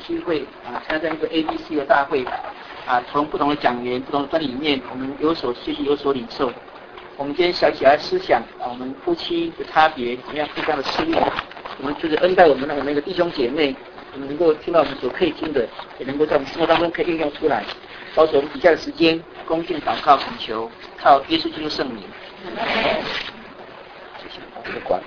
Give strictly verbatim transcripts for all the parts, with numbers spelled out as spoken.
机会啊参加一个 A B C 的大会啊，从不同的讲员、不同的专里面，我们有所学习、有所领受。我们今天想起来思想啊，我们夫妻的差别，怎么样互相的适应？我们就是恩待我们的我们的弟兄姐妹，我们能够听到我们所可以听的，也能够在我们生活当中可以运用出来。保守我们以下的时间，恭敬祷告恳求，靠耶稣基督圣名。这个关。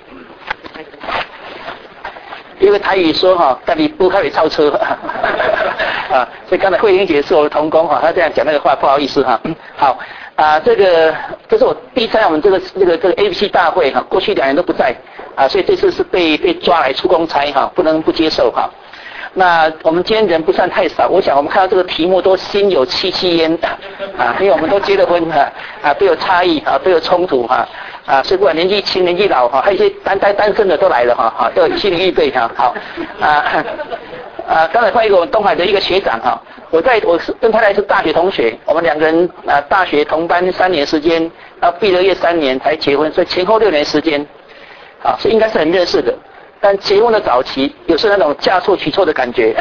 因为台语说哈，但你不可以超车啊，所以刚才慧玲姐是我的同工哈，她这样讲那个话不好意思哈。好啊，这个这是我第一次参加我们这个这个这个 A B C 大会哈，过去两年都不在啊，所以这次是被被抓来出公差哈，不能不接受哈。那我们今天人不算太少，我想我们看到这个题目都心有戚戚焉啊，因为我们都结了婚哈啊，都有差异啊，都有冲突哈。啊，所以不管年纪轻、年纪老哈，还有一些单单单身的都来了哈，哈，都有心理预备哈。好，啊啊，刚才换一个我们东海的一个学长哈，我在我是跟他来是大学同学，我们两个人啊大学同班三年时间，到毕了业三年才结婚，所以前后六年时间，啊，所以应该是很认识的。但结婚的早期，有时候那种嫁错娶错的感觉。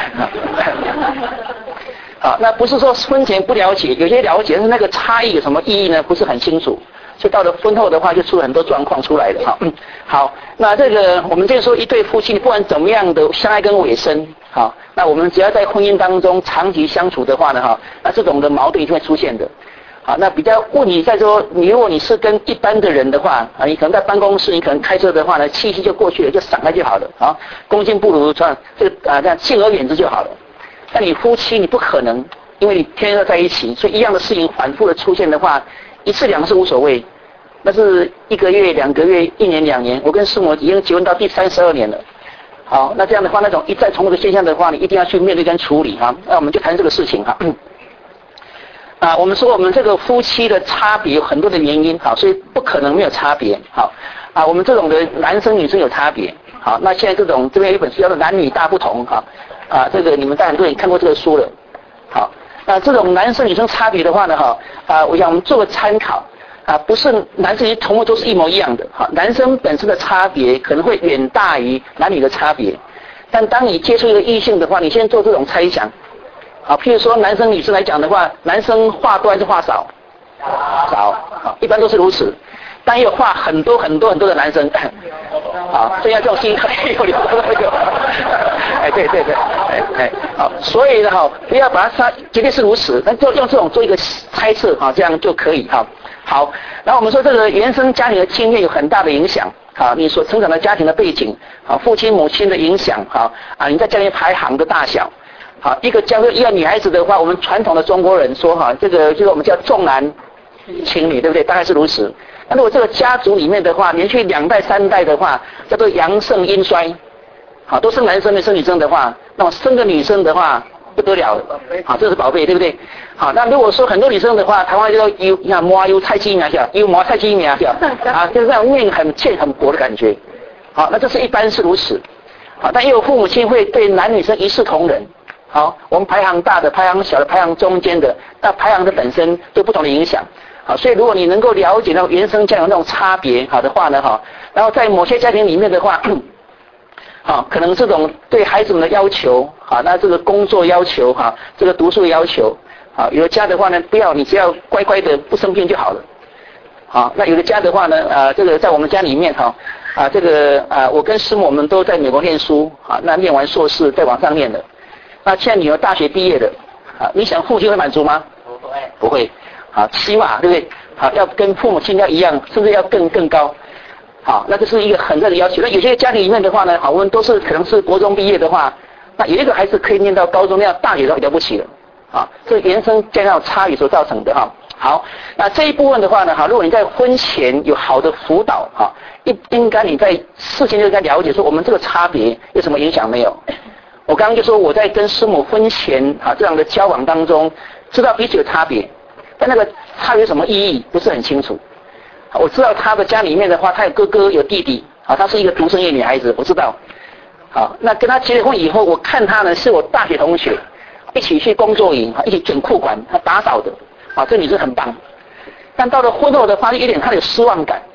好，那不是说婚前不了解，有些了解，但是那个差异有什么意义呢？不是很清楚。所以到了婚后的话，就出了很多状况出来了哈。嗯，好，那这个我们这说一对夫妻，不管怎么样的相爱跟委身，好，那我们只要在婚姻当中长期相处的话呢，哈，那这种的矛盾一定会出现的。好，那比较问你再说，你如果你是跟一般的人的话，啊，你可能在办公室，你可能开车的话呢，气息就过去了，就闪开就好了，啊，恭敬不如这样，这个啊这样敬而远之就好了。但你夫妻你不可能，因为你天天都在一起，所以一样的事情反复的出现的话。一次两次无所谓，那是一个月、两个月、一年、两年。我跟师母已经结婚到第三十二年了。好，那这样的话，那种一再重复的现象的话，你一定要去面对跟处理哈。那我们就谈这个事情哈。啊，我们说我们这个夫妻的差别有很多的原因，好，所以不可能没有差别。好，啊，我们这种的男生女生有差别。好，那现在这种这边有一本书叫做《男女大不同》哈，啊，这个你们大家很多人看过这个书了。好。那这种男生女生差别的话呢，哈啊，我想我们做个参考啊，不是男生女生同样都是一模一样的，哈，男生本身的差别可能会远大于男女的差别，但当你接触一个异性的话，你先做这种猜想，啊，譬如说男生女生来讲的话，男生话多还是话少？少，啊，一般都是如此。但也有话很多很多很多的男生，啊，所以要这种心有流动那个，哎，对对对，哎哎，好，所以呢，哈，不要把它杀，绝对是如此，但就用这种做一个猜测，哈，这样就可以，哈，好。然后我们说这个原生家庭的经验有很大的影响，好，你所成长的家庭的背景，好，父亲母亲的影响，好，啊，你在家里排行的大小，好，一个教一个女孩子的话，我们传统的中国人说，哈，这个就是我们叫重男轻女，对不对？大概是如此。那如果这个家族里面的话，连续两代三代的话，叫做阳盛阴衰，好，都生男生没生女生的话，那么生个女生的话不得了，好，这是宝贝，对不对？好，那如果说很多女生的话，台湾叫做优，你看摸优菜鸡苗小，优摸菜鸡苗小，啊，就是那种面很欠很薄的感觉，好，那这是一般是如此，好，但也有父母亲会对男女生一视同仁，好，我们排行大的、排行小的、排行中间的，那排行的本身都不同的影响。好，所以如果你能够了解到原生家庭那种差别，好的话呢，哈，然后在某些家庭里面的话，好，可能这种对孩子们的要求，好，那这个工作要求，哈，这个读书的要求，好，有的家的话呢，不要你只要乖乖的不生病就好了，好，那有的家的话呢，啊，这个在我们家里面哈，啊，这个啊，我跟师母我们都在美国念书，啊，那念完硕士再往上念的，那现在女儿大学毕业的，啊，你想父亲会满足吗？不会，不会。好，起码对不对？好，要跟父母亲要一样，甚至要更更高。好，那这是一个很热的要求。那有些家庭里面的话呢，好，我们都是可能是国中毕业的话，那有一个孩子可以念到高中，那样大学都了不起了。啊，这原生家庭差异所造成的哈。好，那这一部分的话呢，哈，如果你在婚前有好的辅导，哈，应应该你在事前就应该了解说我们这个差别有什么影响没有？我刚刚就说我在跟师母婚前啊这样的交往当中，知道彼此有差别。但那个差别有什么意义不是很清楚。我知道他的家里面的话，他有哥哥有弟弟，啊，她是一个独生一女孩子，我知道。好，那跟他结了婚以后，我看他呢是我大学同学，一起去工作营，一起卷裤管，他打扫的，啊，这女生很棒。但到了婚后的话，有点他有失望感，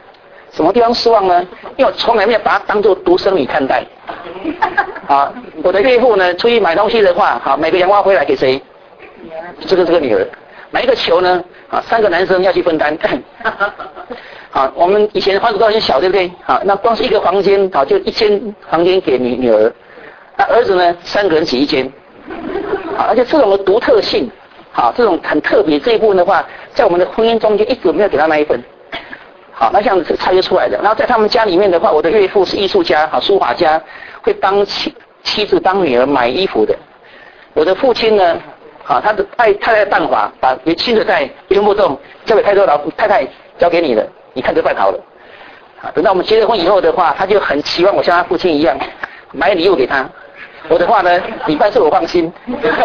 什么地方失望呢？因为我从来没有把她当作独生女看待。啊，我的岳父呢，出去买东西的话，好，买个洋娃回来给谁？这个这个女儿。买一个球呢，啊，三个男生要去分担。好，我们以前房子都很小，对不对？好，那光是一个房间，好，就一间房间给女女儿。那儿子呢，三个人挤一间。好，而且这种的独特性，好，这种很特别这一部分的话，在我们的婚姻中就一直没有给他那一份。好，那这样子猜得出来的。然后在他们家里面的话，我的岳父是艺术家，好，书法家，会帮妻妻子帮女儿买衣服的。我的父亲呢，好，他的太太太办法，把你亲的债全部动交给太多老太太交给你了，你看着办好了。啊，等到我们结了婚以后的话，他就很期望我像他父亲一样买礼物给他。我的话呢，你办事我放心。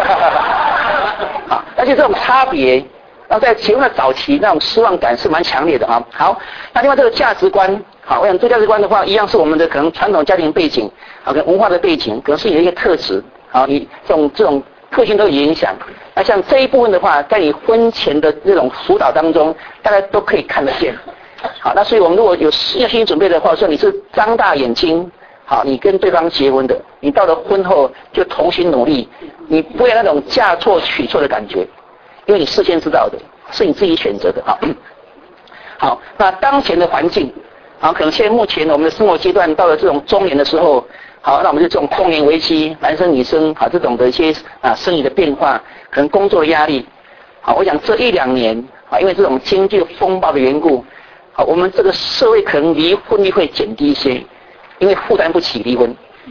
好，而且这种差别。那在结婚的早期，那种失望感是蛮强烈的啊。好，那另外这个价值观，好，我想这价值观的话，一样是我们的可能传统家庭背景，好，跟文化的背景，可能是你的一个特质，好，你这种这种特性都有影响。那像这一部分的话，在你婚前的这种辅导当中，大家都可以看得见。好，那所以我们如果有要心理准备的话，说你是张大眼睛，好，你跟对方结婚的，你到了婚后就同心努力，你不会有那种嫁错娶错的感觉。因为你事先知道的，是你自己选择的啊。好，那当前的环境，啊，可能现在目前我们的生活阶段到了这种中年的时候，好，那我们就这种中年危机，男生女生啊这种的一些啊生理的变化，可能工作的压力，好，我想这一两年啊，因为这种经济风暴的缘故，好，我们这个社会可能离婚率会减低一些，因为负担不起离婚，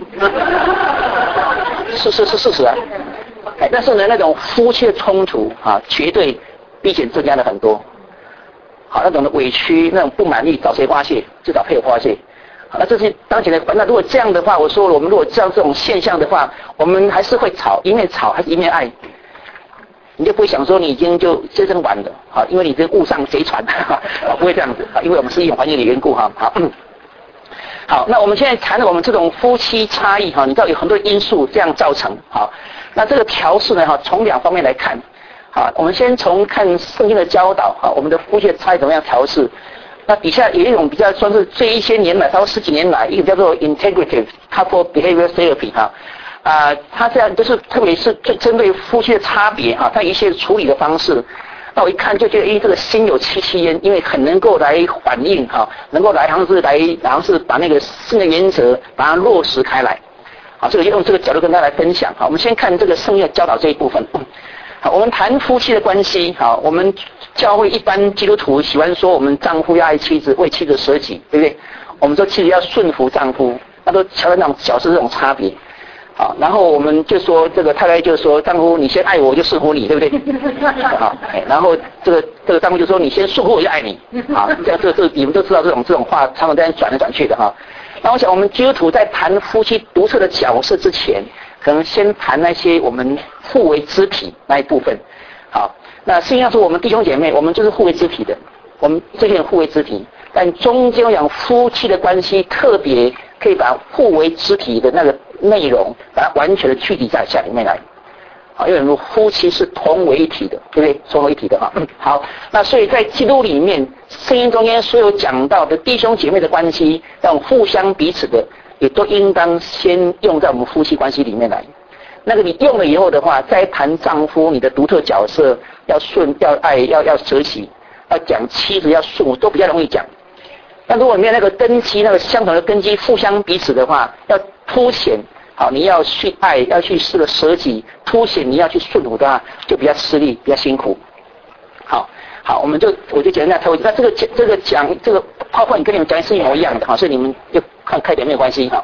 是是是事实啊。但是呢，那种夫妻的冲突啊，绝对比以前增加了很多。好，那种的委屈、那种不满意，找谁发泄？就找配偶发泄。好，那这是当前的。那如果这样的话，我说了，我们如果这样这种现象的话，我们还是会吵，一面吵还是一面爱。你就不会想说你已经就真正完了，好，因为你这误上贼船，不会这样子，因为我们是一种环境的缘故哈。好，好，那我们现在谈的我们这种夫妻差异哈，你知道有很多因素这样造成好。那这个调试呢，哈，从两方面来看，好，我们先从看圣经的教导，哈，我们的夫妻的差异怎么样调试？那底下有一种比较算是这一些年来，到十几年来，一个叫做 Integrative Couple Behavior Therapy 哈，啊、呃，它这样就是特别是针针对夫妻的差别哈，它一些处理的方式，那我一看就觉得，哎，这个心有戚戚焉，因为很能够来反映哈，能够来好像是来好像是把那个圣的原则把它落实开来。好，这个用这个角度跟大家来分享。好，我们先看这个圣经教导这一部分。好，我们谈夫妻的关系。好，我们教会一般基督徒喜欢说，我们丈夫要爱妻子，为妻子舍己，对不对？我们说妻子要顺服丈夫，那都强调那种角色这种差别。好，然后我们就说这个太太就说，丈夫你先爱我，我就顺服你，对不对？好，然后这个这个丈夫就说，你先顺服我就爱你。好，这样这这你们都知道这种这种话，他们在转来转去的哈。那我想，我们基督徒在谈夫妻独特的角色之前，可能先谈那些我们互为肢体那一部分。好，那实际上是我们弟兄姐妹，我们就是互为肢体的，我们这些人互为肢体。但中间我讲夫妻的关系，特别可以把互为肢体的那个内容，把它完全的具体在下里面来。好，因为我们夫妻是同为一体的，对不对？同为一体的哈。好，那所以在基督里面，圣经中间所有讲到的弟兄姐妹的关系，那种互相彼此的，也都应当先用在我们夫妻关系里面来。那个你用了以后的话，再谈丈夫你的独特角色，要顺，要爱，要要舍己，要讲妻子要顺，都比较容易讲。但如果没有那个根基，那个相同的根基，互相彼此的话，要凸显。好，你要去爱，要去试个舍己，凸显你要去顺服的话，就比较吃力，比较辛苦。好，好，我们就我就简单透露，那这个这个讲这个泡泡，你跟你们讲是一模一样的哈，所以你们就看开点没有关系哈。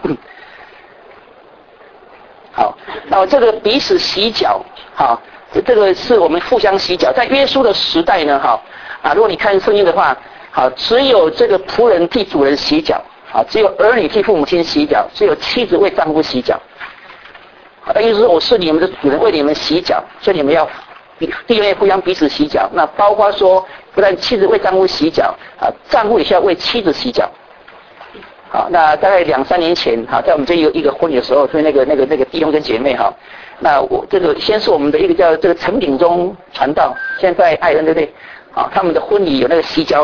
好，那这个彼此洗脚，好，这个是我们互相洗脚。在约书的时代呢，哈啊，如果你看圣经的话，好，只有这个仆人替主人洗脚。啊，只有儿女替父母亲洗脚，只有妻子为丈夫洗脚。好，那意思是我是你们的主人，为你们洗脚，所以你们要弟兄互相彼此洗脚。那包括说，不但妻子为丈夫洗脚，啊，丈夫也需要为妻子洗脚。好，那大概两三年前，哈，在我们这一个一个婚礼的时候，所以那个那个那个弟兄跟姐妹哈，那我这个先是我们的一个叫这个陈炳忠传道，现在爱人对不对？啊，他们的婚礼有那个洗脚礼。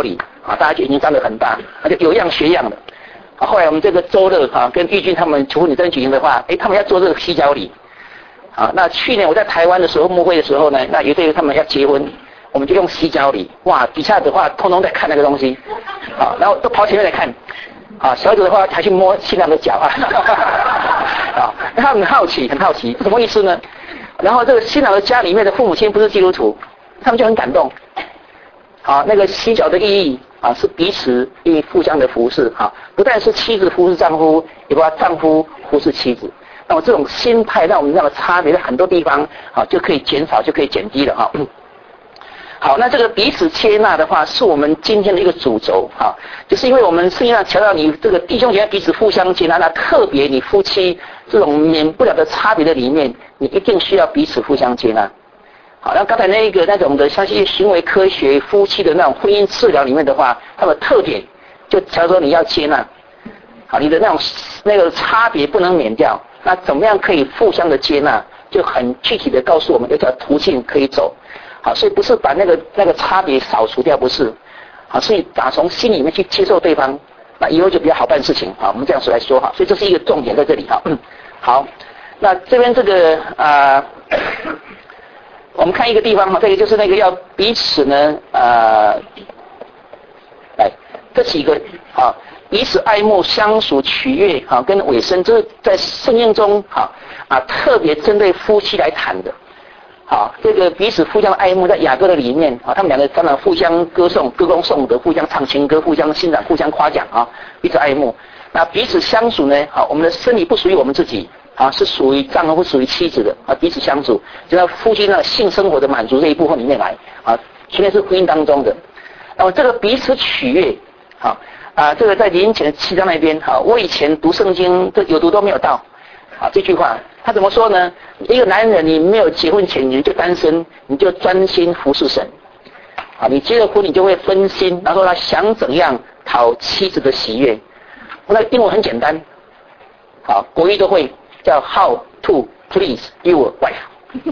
啊，大家就已经长得很大，那就有样学样了。啊，后来我们这个周乐啊跟玉君他们求婚女生举行的话，哎，他们要做这个犀角礼。啊，那去年我在台湾的时候幕会的时候呢，那有对他们要结婚，我们就用犀角礼，哇，底下的话通通在看那个东西，啊，然后都跑前面来看，啊，小子的话还去摸新郎的脚啊，啊，他们很好奇，很好奇，什么意思呢？然后这个新郎的家里面的父母亲不是基督徒，他们就很感动，啊，那个犀角的意义啊是彼此因互相的服侍，啊，不但是妻子服侍丈夫，也包括丈夫服侍妻子。那么这种心态让我们这样的差别在很多地方啊就可以减少，就可以减低了哈。好，那这个彼此接纳的话，是我们今天的一个主轴哈，就是因为我们实际上强调你这个弟兄姐妹彼此互相接纳，那特别你夫妻这种免不了的差别的里面，你一定需要彼此互相接纳。好，那刚才那一个那种的像一些行为科学夫妻的那种婚姻治疗里面的话，它的特点就强调说你要接纳，好，你的那种那个差别不能免掉。那怎么样可以互相的接纳，就很具体的告诉我们有条途径可以走。好，所以不是把那个那个差别扫除掉，不是，好，所以打从心里面去接受对方，那以后就比较好办事情。好，我们这样说来说哈，所以这是一个重点在这里哈。嗯，好，那这边这个啊、呃，我们看一个地方哈，这个就是那个要彼此呢啊、呃，来这几个啊。彼此爱慕、相属、取悦，啊，跟委身，这是在圣经中，啊啊，特别针对夫妻来谈的，啊，这个彼此互相爱慕，在雅歌的里面，啊，他们两个当然互相歌颂、歌功颂德，互相唱情歌，互相欣赏、互相夸奖，啊，彼此爱慕。那彼此相属呢，啊，我们的身体不属于我们自己，啊，是属于丈夫、不属于妻子的，啊，彼此相处，就在夫妻那性生活的满足这一部分里面来，啊，全面是婚姻当中的。那么这个彼此取悦，啊。啊，这个在林前的七章那边，哈，我以前读圣经，这有读都没有到，啊，这句话他怎么说呢？一个男人，你没有结婚前你就单身，你就专心服侍神，啊，你结了婚你就会分心，然后呢想怎样讨妻子的喜悦。那英文很简单，好，国语都会叫 How to please your wife，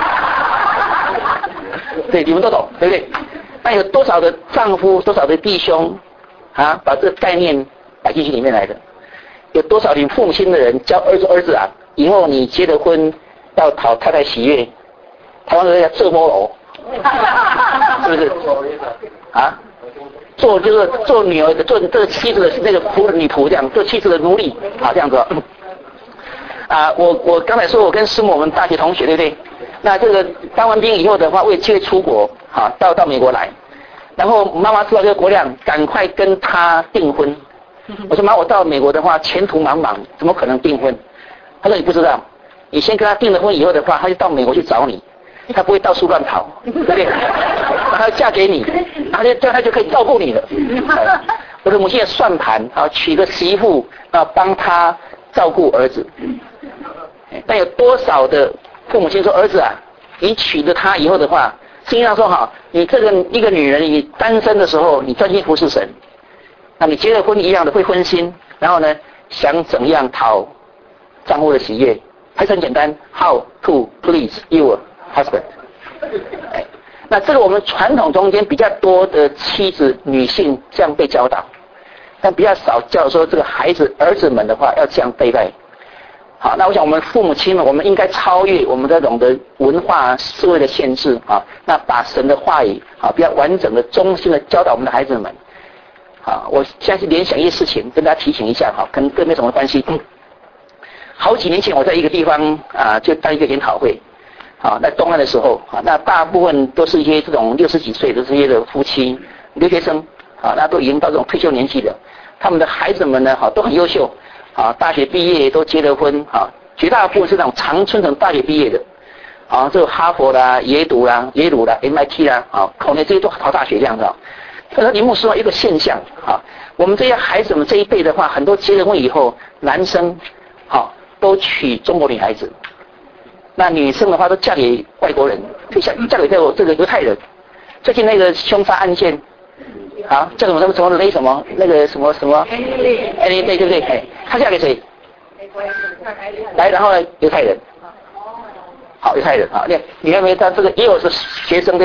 对，你们都懂，对不对？那有多少的丈夫，多少的弟兄？啊，把这个概念摆进去里面来的，有多少你父母亲的人教儿子儿子啊，以后你结了婚要讨太太喜悦，台湾人叫做摸偶，是不是？啊，做就是做女儿的，做这个妻子的那个仆女仆这样，做妻子的奴隶，啊，这样子。啊，我我刚才说我跟师母我们大学同学对不对？那这个当完兵以后的话，为机会出国，啊，到到美国来。然后妈妈知道这个国亮，赶快跟他订婚。我说妈，我到美国的话前途茫茫，怎么可能订婚？他说你不知道，你先跟他订了婚以后的话，他就到美国去找你，他不会到处乱跑，对不对？他要嫁给你，他就这样他就可以照顾你了。我的母亲也算盘啊，娶个媳妇啊，帮他照顾儿子。但有多少的父母亲说儿子啊，你娶了她以后的话。圣经上说好，你这个一个女人，你单身的时候，你专心服侍神，那你结了婚一样的会分心，然后呢，想怎样讨丈夫的喜悦，还是很简单 ，How to please your husband。哎，那这个我们传统中间比较多的妻子、女性这样被教导，但比较少教说这个孩子、儿子们的话要这样对待。好，那我想我们父母亲们，我们应该超越我们这种的文化社会的限制啊，那把神的话语啊比较完整的、中心的教导我们的孩子们。啊，我现在是联想一些事情，跟大家提醒一下哈，可能跟没什么关系。嗯、好几年前我在一个地方啊，就当一个研讨会，啊，在东岸的时候啊，那大部分都是一些这种六十几岁的这些的夫妻、留学生啊，那都已经到这种退休年纪了，他们的孩子们呢，哈、啊，都很优秀。啊，大学毕业都结了婚啊，绝大部分是那种常春藤大学毕业的，啊，这个哈佛啦、耶鲁啦、耶鲁啦、M I T 啦，啊，考那这些都考大学这样子啊。他说，林牧师说一个现象啊，我们这些孩子们这一辈的话，很多结了婚以后，男生好、啊、都娶中国女孩子，那女生的话都嫁给外国人，就嫁嫁给这个这个犹太人。最近那个凶杀案件。啊，叫什么什么什么雷什么那个什么什么？哎，对对对对，哎，他嫁给谁？来，然后呢，犹太人。好，犹太人啊，你你认为他这个也有是学生对不对？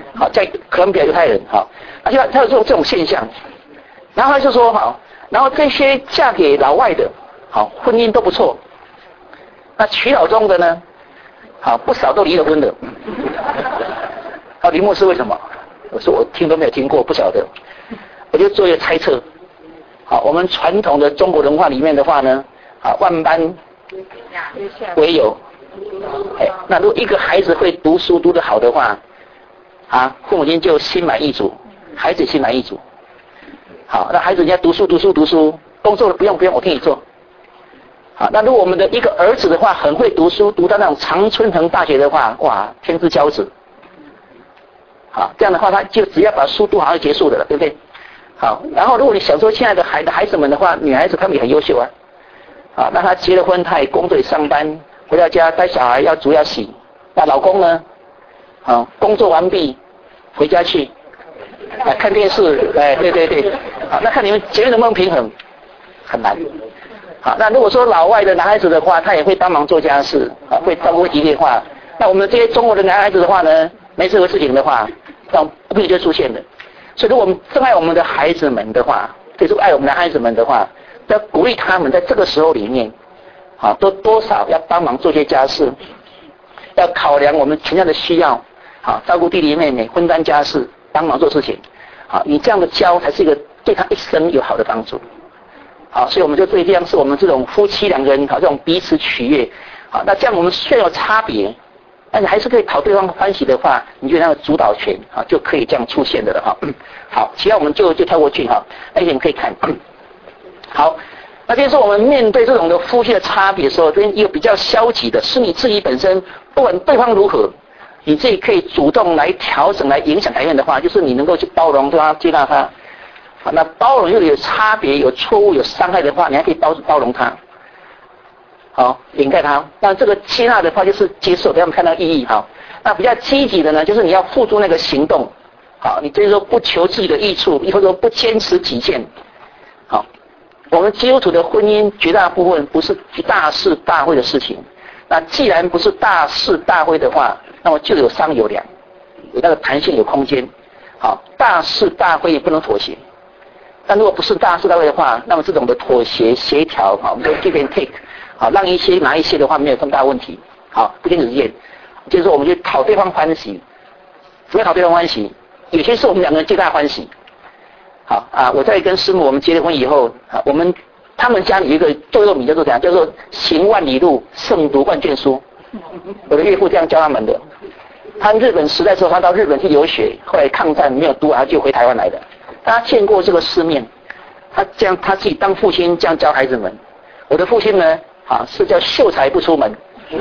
好，在哥伦比亚犹太人，好，而且他有这种这种现象，然后他就说好，然后这些嫁给老外的，好，婚姻都不错，那娶老中的呢，好，不少都离了婚的。好，林牧师为什么？我说我听都没有听过，不晓得，我就做一个猜测。好，我们传统的中国文化里面的话呢，啊，万般唯有，哎，那如果一个孩子会读书读得好的话，啊，父母亲就心满意足，孩子心满意足。好，那孩子人家读书读书读书，工作了不用不用，我替你做。好，那如果我们的一个儿子的话很会读书，读到那种常春藤大学的话，哇，天之骄子。好，这样的话他就只要把书读好就结束的了，对不对？好，然后如果你小时候亲爱的孩的孩子们的话，女孩子她们也很优秀啊。好，那她结了婚，她也工作也上班，回到家带小孩要煮要洗。那老公呢？好，工作完毕回家去，啊，看电视，哎，对对对。好，那看你们结婚能不能平衡？很难。好，那如果说老外的男孩子的话，他也会帮忙做家事，啊，会照顾体贴的话，那我们这些中国的男孩子的话呢，没这个事情的话，那不可能就出现的。所以，如果我们真爱我们的孩子们的话，就是爱我们的孩子们的话，要鼓励他们在这个时候里面，好，都多少要帮忙做些家事，要考量我们全家的需要，好，照顾弟弟妹妹，分担家事，帮忙做事情，好，你这样的教才是一个对他一生有好的帮助。好，所以我们就对这样是我们这种夫妻两个人，好，这种彼此取悦，好，那这样我们虽然有差别，但是还是可以讨对方欢喜的话，你就那个主导权啊，就可以这样出现的了哈。好，其他我们就就跳过去哈，而且你可以看。好，那就是说我们面对这种的夫妻的差别的时候，跟一个比较消极的，是你自己本身，不管对方如何，你自己可以主动来调整、来影响改变的话，就是你能够去包容他、接纳他。好，那包容又有差别、有错误、有伤害的话，你还可以包包容他。好，掩盖它。那这个接纳的话，就是接受，给他们看到意义。好，那比较积极的呢，就是你要付诸那个行动。好，你就是说不求自己的益处，或者说不坚持己见。好，我们基督徒的婚姻绝大部分不是大是大非的事情。那既然不是大是大非的话，那么就有商有量，有那个弹性，有空间。好，大是大非也不能妥协。但如果不是大是大非的话，那么这种的妥协、协调，好，我们就 give and take。好，让一些拿一些的话没有这么大问题。好，不坚持己见，就是说我们就讨对方欢喜，怎么讨对方欢喜？有些是我们两个人皆大欢喜。好啊，我在跟师母我们结了婚以后，啊，我们他们家里有一个座右铭叫做怎样？叫做行万里路，胜读万卷书。我的岳父这样教他们的。他日本时代时候，他到日本去留学，后来抗战没有读完，就回台湾来的。他见过这个世面，他这样他自己当父亲这样教孩子们。我的父亲呢？啊，是叫秀才不出门，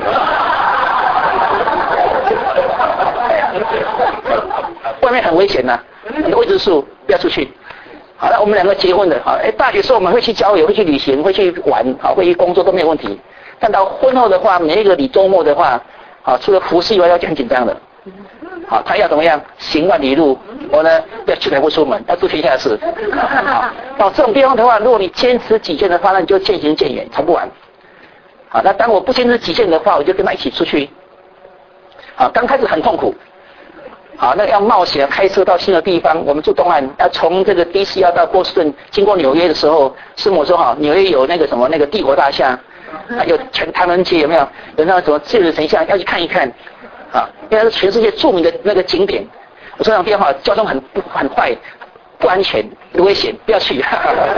外面很危险呐、啊，很多未知数，不要出去。好了，我们两个结婚的，好，哎，大学时候我们会去郊游，会去旅行，会去玩，好，会去工作都没有问题。但到婚后的话，每一个你周末的话，好，除了服侍以外，要很紧张的。好，他要怎么样？行万里路，我呢要秀才不出门，要做天下事。好，到这种地方的话，如果你坚持己见的话，那你就渐行渐远，谈不完。好，那当我不坚持己见的话，我就跟他一起出去。好，刚开始很痛苦。好，那要冒险开车到新的地方。我们住东岸，要从这个 D C 要到波士顿，经过纽约的时候，师母说哈，纽约有那个什么那个帝国大厦，还有全唐人街有没有？有那个什么自由神像，要去看一看。啊，因为是全世界著名的那个景点。我说那种地方交通很不很坏，不安全，危险，不要去。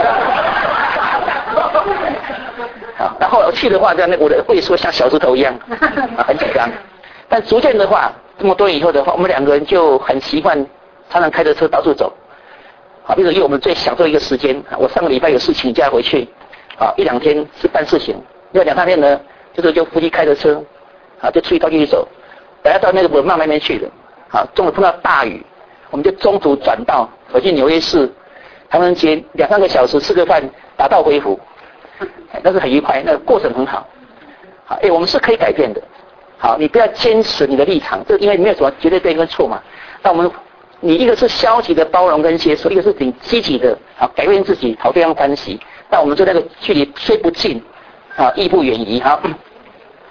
啊，然后我去的话，在那我的会说像小石头一样，啊，很紧张。但逐渐的话，这么多年以后的话，我们两个人就很习惯，常常开着车到处走。啊，比如说我们最享受一个时间，我上个礼拜有事请假回去，啊，一两天是办事情，另外两三天呢，就是就夫妻开着车，啊，就出去到处去走。本来到那个文茂那边去的，啊，中午碰到大雨，我们就中途转道，走进纽约市，唐人街两三个小时吃个饭，打道回府。那是很愉快，那个过程很好。好，哎，我们是可以改变的。好，你不要坚持你的立场，这因为没有什么绝对对跟错嘛。那我们，你一个是消极的包容跟接受，一个是挺积极的，好，改变自己，讨对方欢喜。那我们就那个距离虽不近，啊，亦不远矣。好，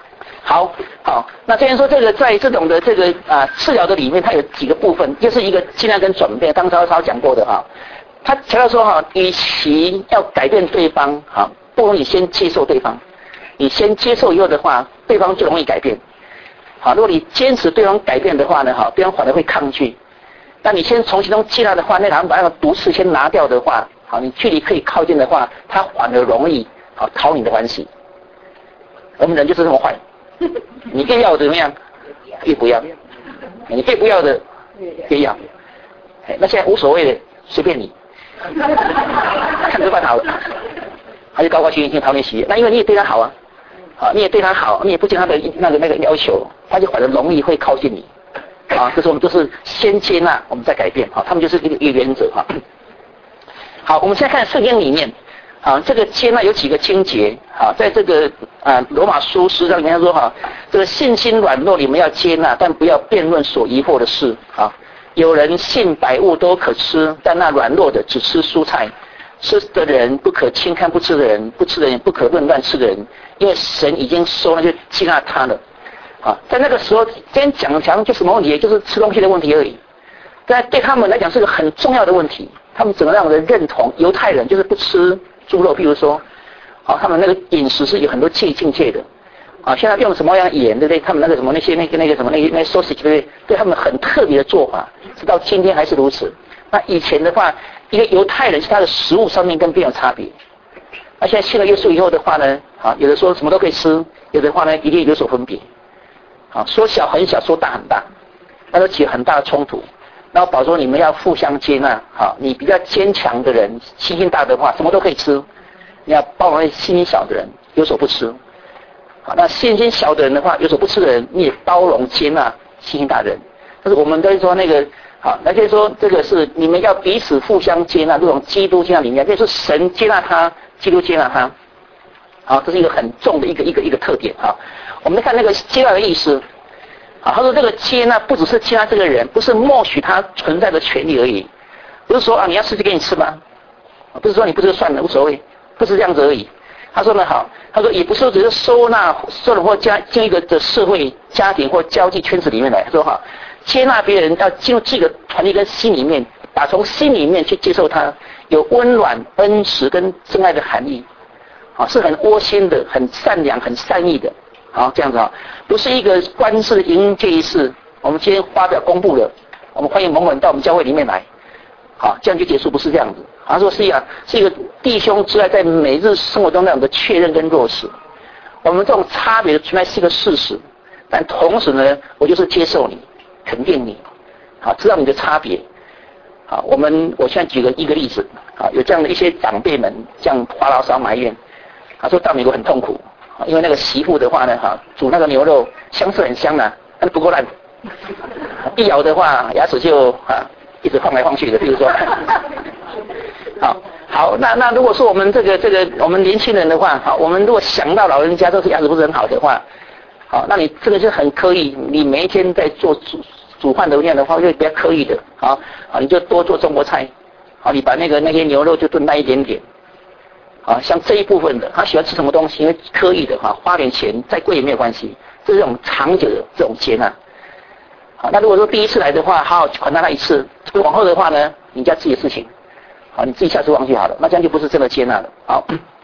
好，好，那这边说这个在这种的这个啊治疗的里面，它有几个部分，就是一个尽量跟转变，刚才稍讲过的哈。他强调说哈，与其要改变对方，哈，不如你先接受对方。你先接受以后的话，对方就容易改变。好，如果你坚持对方改变的话呢，哈，对方反而会抗拒。那你先从其中接纳的话，那好像把那个毒刺先拿掉的话，好，你距离可以靠近的话，他反而容易好讨你的欢喜。我们人就是这么坏。你越要怎么样，越不要；你越不要的，越要。那现在无所谓的，随便你，看着办好了，他就高高兴兴讨你喜悦。那因为你也对他好啊，啊，你也对他好，你也不听他的那个那个要求，他就反而容易会靠近你。啊，这是我们就是先接纳，我们再改变。啊，他们就是一个一个原则。哈、啊，好，我们现在看圣经里面。啊，这个接纳有几个经节啊，在这个啊罗马书十章里面说哈，这个信心软弱你们要接纳，但不要辩论所疑惑的事啊。有人信百物都可吃，但那软弱的只吃蔬菜。吃的人不可轻看不吃的人，不吃的人不可论断吃的人，因为神已经说了就接纳他了。啊，在那个时候，今天讲讲就什么问题，就是吃东西的问题而已。但对他们来讲是个很重要的问题，他们整个让人认同犹太人就是不吃猪肉，譬如说，啊，他们那个饮食是有很多境境界的，啊，现在用什么样的盐，对不对？他们那个什么那些那个那个什么那个那 sausage， 对不对？对他们很特别的做法，直到今天还是如此。那以前的话，一个犹太人是他的食物上面跟别人有差别。那现在信了耶稣以后的话呢，啊，有的说什么都可以吃，有的话呢一定有所分别，啊，说小很小，说大很大，那都起很大的冲突。然后保说你们要互相接纳，好，你比较坚强的人，信心大的话，什么都可以吃；你要包容信心小的人，有所不吃。好，那信心小的人的话，有所不吃的人，你也包容接纳信心大的人。但是我们都说那个，好，那就是说这个是你们要彼此互相接纳，这种基督接纳里面，就是神接纳他，基督接纳他。好，这是一个很重的一个一个一个特点啊。我们看那个接纳的意思。啊，他说这个接纳不只是接纳这个人，不是默许他存在的权利而已，不是说啊你要吃就给你吃吗？不是说你不吃算了无所谓，不是这样子而已。他说呢好，他说也不是只是收纳收容或加进一个的社会家庭或交际圈子里面来。他说哈，接纳别人要进入这个团体跟心里面，打从心里面去接受他，有温暖、恩慈跟真爱的含义，啊，是很窝心的、很善良、很善意的。好，这样子啊，不是一个官式的迎接仪式。我们今天发表公布了，我们欢迎蒙人到我们教会里面来，好，这样就结束，不是这样子。他说是啊，是一个弟兄之爱在每日生活中那样的确认跟落实。我们这种差别的存在是一个事实，但同时呢，我就是接受你，肯定你，好，知道你的差别。好，我们我现在举个一个例子，啊，有这样的一些长辈们这样发牢骚埋怨，他说到美国很痛苦。因为那个媳妇的话呢，哈，煮那个牛肉香是很香的，但是不够烂，一咬的话牙齿就啊一直晃来晃去的，比如说，好，好，那那如果说我们这个这个我们年轻人的话，好，我们如果想到老人家这个牙齿不是很好的话，好，那你这个就很刻意，你每一天在做煮煮饭的那样的话，就比较刻意的，好，啊，你就多做中国菜，好，你把那个那些牛肉就炖淡一点点。啊，像这一部分的，他喜欢吃什么东西，因为刻意的哈，花点钱再贵也没有关系，这是这种长久的这种接纳。好，那如果说第一次来的话，好好款待他一次，往后的话呢，你家自己的事情，好，你自己下次忘记好了，那这样就不是真的接纳了。好，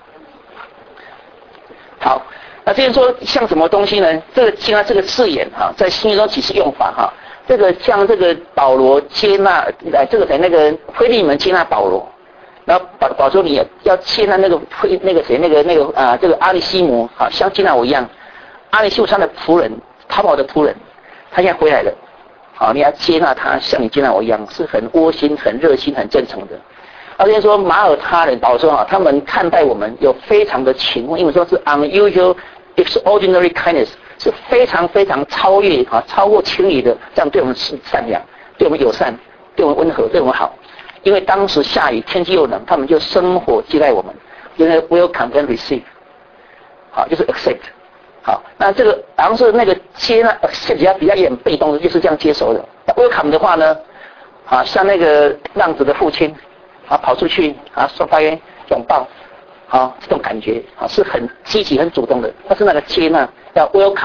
好，那这边说像什么东西呢？这个接纳这个字眼哈，在新约中几次用法哈，这个像这个保罗接纳，哎，这个在那个腓利门接纳保罗。然后保保说你要接纳那个那个谁那个那个啊这个阿里西姆啊像接纳我一样，阿里西姆他的仆人，逃跑的仆人，他现在回来了，好，你要接纳他像你接纳我一样，是很窝心、很热心、很真诚的。而且说马耳他人，保罗说啊，他们看待我们有非常的勤奋，因为说是 unusual extraordinary kindness， 是非常非常超越啊超过情理的，这样对我们是善良，对我们友善，对我们温和，对我们好。因为当时下雨，天气又冷，他们就生火接待我们，因为 welcome and receive， 好，就是 accept， 好，那这个好像是那个接纳 accept 比较比较也很被动的，就是这样接受的。welcome 的话呢，啊，像那个浪子的父亲，啊，跑出去啊，送他拥抱，啊，这种感觉啊是很积极、很主动的。但是那个接纳要 welcome，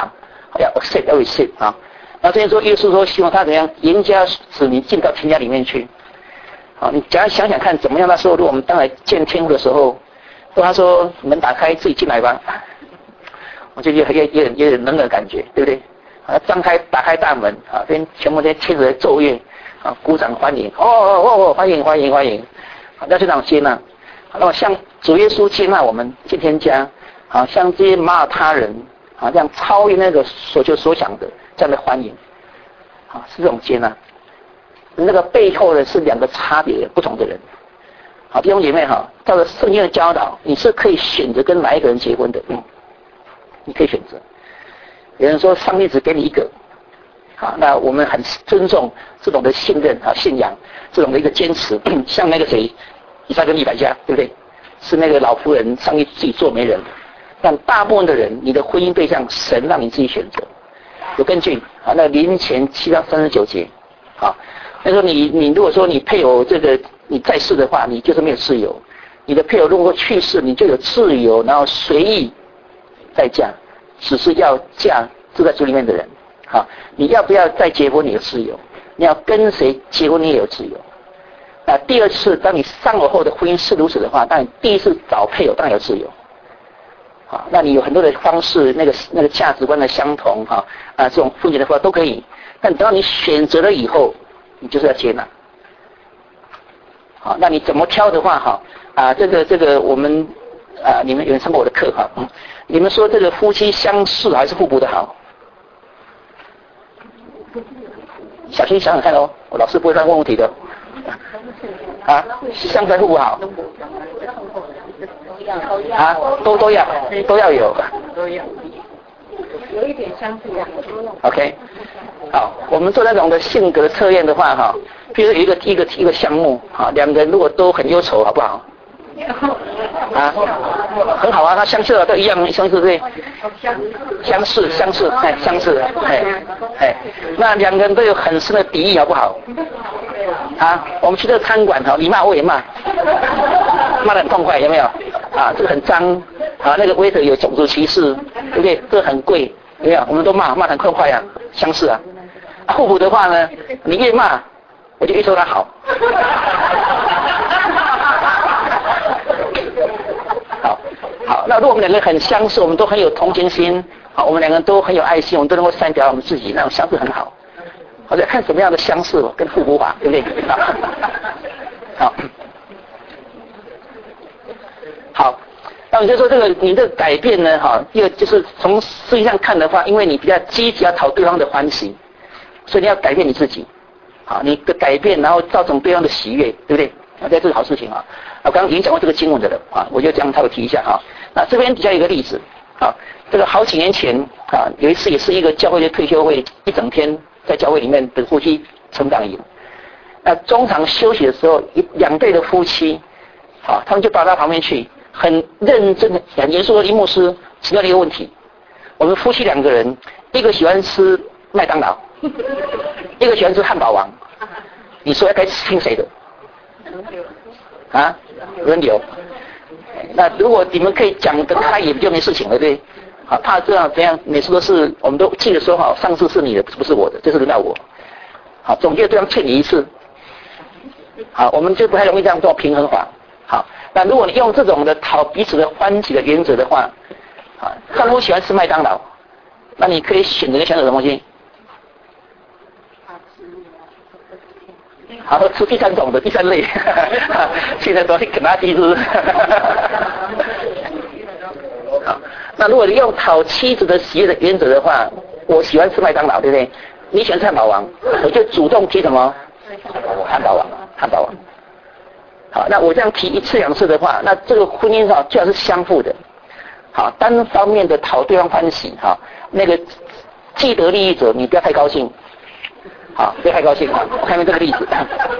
要 accept every sin 啊。那这边说耶稣说希望他怎样严加使你进到天家里面去。好，你假如想想看怎么样？那时候如果我们当来见天父的时候，跟他说门打开，自己进来吧，我就也也也也有冷的感觉，对不对？啊，张开打开大门啊，边全部这些天使在奏乐啊，鼓掌欢迎，哦哦哦哦，欢迎欢迎欢迎，啊，要这样接纳。那么像主耶稣接纳我们进天家，啊，像这些马耳他人啊，这样超越那个所求所想的这样的欢迎，啊，是这种接纳。那个背后呢是两个差别不同的人。好，弟兄姐妹哈，照着圣经的教导，你是可以选择跟哪一个人结婚的，嗯，你可以选择。有人说上帝只给你一个，好，那我们很尊重这种的信任啊、信仰，这种的一个坚持，像那个谁，以撒跟利百加，对不对？是那个老妇人，上帝自己做媒人。但大部分的人，你的婚姻对象，神让你自己选择，有根据啊。那林前七章三十九节，好。那时候你你如果说你配偶这个你在世的话，你就是没有自由；你的配偶如果去世，你就有自由，然后随意再嫁，只是要嫁住在主里面的人。好，你要不要再结婚，你有自由；你要跟谁结婚，你也有自由。那第二次，当你丧偶后的婚姻是如此的话，当然第一次找配偶当然有自由。好，那你有很多的方式，那个那个价值观的相同，哈啊，这种父亲的话都可以。但等到你选择了以后，你就是要接纳，好，那你怎么挑的话，哈啊，这个这个我们啊，你们有人上过我的课哈，嗯，你们说这个夫妻相似还是互补的好？小心想想看哦，我老师不会乱问问题的。啊，相似互补好。啊，都都要都要有。都要。有一点相似的。OK。好，我们做那种的性格测验的话，哈，比如有一个一个一个项目，哈，两个人如果都很忧愁，好不好？啊，很好啊，他相似的都一样相似对，相似相似，哎，相似，哎哎，那两个人都有很深的敌意，好不好？啊，我们去这个餐馆，哈，你骂我也骂，骂得很痛快，有没有？啊，这个很脏，啊，那个 waiter 有种族歧视，对不对？这个很贵，有没有？我们都骂，骂得很痛快啊，相似啊。互补的话呢，你越骂，我就越说他好。好，好，那如果我们两个很相似，我们都很有同情心，好，我们两个都很有爱心，我们都能够善表我们自己，那种相似很好。好，再看什么样的相似跟互补法，对不对？好，好，那我就说这个你这个改变呢，哈，一个就是从实际上看的话，因为你比较积极要讨对方的欢喜。所以你要改变你自己，好，你的改变，然后造成对方的喜悦，对不对？啊，这是好事情啊。啊，刚刚已经讲过这个经文的了啊，我就这样稍微提一下哈。那这边底下有一个例子啊，这个好几年前啊，有一次也是一个教会的退休会，一整天在教会里面的夫妻成长营。那中场休息的时候，一两对的夫妻，啊，他们就跑到旁边去，很认真的、很严肃的一牧师提到了一个问题：我们夫妻两个人，一个喜欢吃麦当劳。一个喜欢吃汉堡王，你说该听谁的？啊，轮流。那如果你们可以讲得开，也就没事情了，对？好，怕这样怎样？每次都是我们都记得说好，上次是你的，不是我的，这次轮到我。好，总结对方劝你一次。好，我们就不太容易这样做平衡法。好，那如果你用这种的讨彼此的欢喜的原则的话，啊，丈夫喜欢吃麦当劳，那你可以选择你想吃什么东西？好，吃第三种的第三类，现在都是肯德基是。好，那如果你用讨妻子的喜悦的原则的话，我喜欢吃麦当劳，对不对？你喜欢吃汉堡王，我就主动提什么？汉堡王，汉堡王。好，那我这样提一次两次的话，那这个婚姻上最好是相互的。好，单方面的讨对方欢喜，哈，那个既得利益者，你不要太高兴。好，不要太高兴啊！我看看这个例子。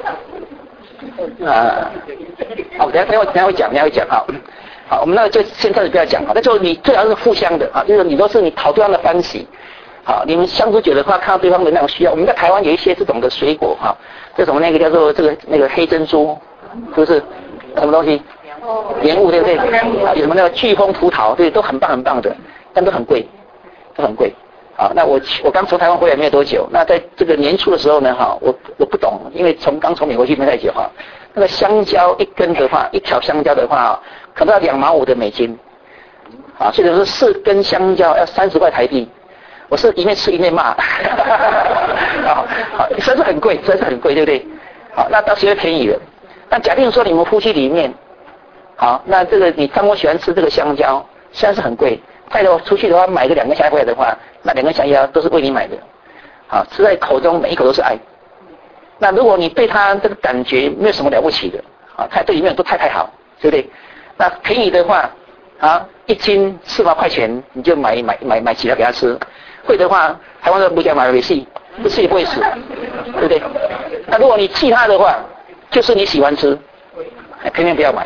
啊，好，等下等下等下会讲，等下会讲哈。好，我们那个就先暂时不要讲啊。那就你最好是互相的啊，就是你都是你讨对方的欢喜。好，你们相处久的话，看到对方的那种需要。我们在台湾有一些这种的水果哈，这什么那个叫做这个那个黑珍珠，是不是？什么东西？莲雾对不对？啊，有什么那个飓风葡萄，对，都很棒很棒的，但都很贵，都很贵。 好，那我我刚从台湾回来没有多久，那在这个年初的时候呢，哈，我我不懂，因为从刚从美国去没太久哈，那个香蕉一根的话，一条香蕉的话，可能要两毛五的美金，啊，所以说四根香蕉要三十块台币，我是一面吃一面骂，啊，好，实在是很贵，实在是很贵，对不对？好，那到时候便宜了。那假定说你们夫妻里面，好，那这个你丈夫喜欢吃这个香蕉，虽然是很贵，太多出去的话买个两根香蕉回来的话，那两根香蕉都是为你买的，好，吃在口中每一口都是爱。那如果你对他这个感觉没有什么了不起的，啊，他对你们都太太好，对不对？那便宜的话，啊，一斤四百块钱，你就买买买买几条给他吃。贵的话，台湾的不叫买回去，不吃也不会死，对不对？那如果你气他的话，就是你喜欢吃，偏偏不要买。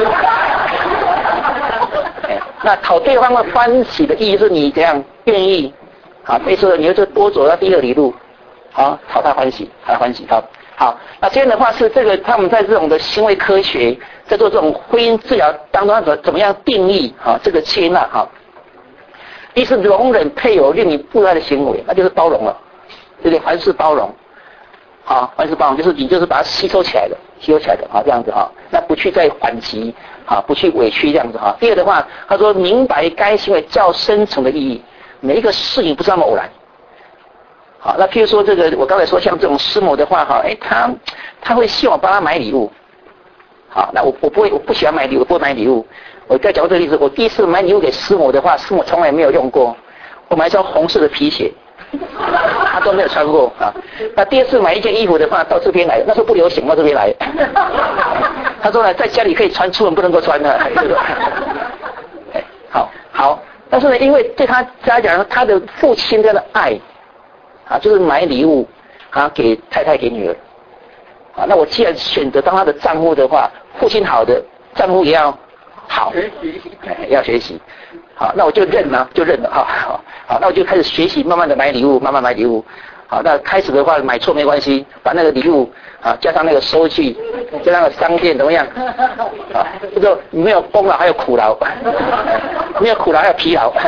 那讨对方的欢喜的意义是你这样愿意，啊，所以说你就多走到第二里路，好，讨他欢喜，讨他欢喜，好，好。那这样的话是这个他们在这种的行为科学，在做这种婚姻治疗当中，怎怎么样定义啊这个接纳哈？一是容忍配偶令你不爱的行为，那就是包容了，对不对？凡事包容。好，凡事包容就是你就是把它吸收起来的，吸收起来的啊，这样子哈，那不去再反击啊，不去委屈这样子哈。第二的话，他说明白该行为较深层的意义，每一个事情不是那么偶然。好，那譬如说这个，我刚才说像这种师母的话哈，哎，他他会希望帮他买礼物。好，那我我不会，我不喜欢买礼物，不会买礼物。我再讲这个例子，我第一次买礼物给师母的话，师母从来没有用过，我买一双红色的皮鞋。他都没有穿过啊。那第二次买一件衣服的话，到这边来，那时候不流行，到这边来。他说呢，在家里可以穿，出门不能够穿的。好好，但是呢，因为对他来讲，他的父亲这样的爱啊，就是买礼物啊给太太给女儿啊。那我既然选择当他的丈夫的话，父亲好的，丈夫也要好，要学习。好，那我就认了，就认了哈。好，好，那我就开始学习，慢慢的买礼物，慢慢买礼物。好，那开始的话买错没关系，把那个礼物啊加上那个收据，加上那个商店怎么样？啊，这个没有功劳还有苦劳，没有苦劳还有疲劳，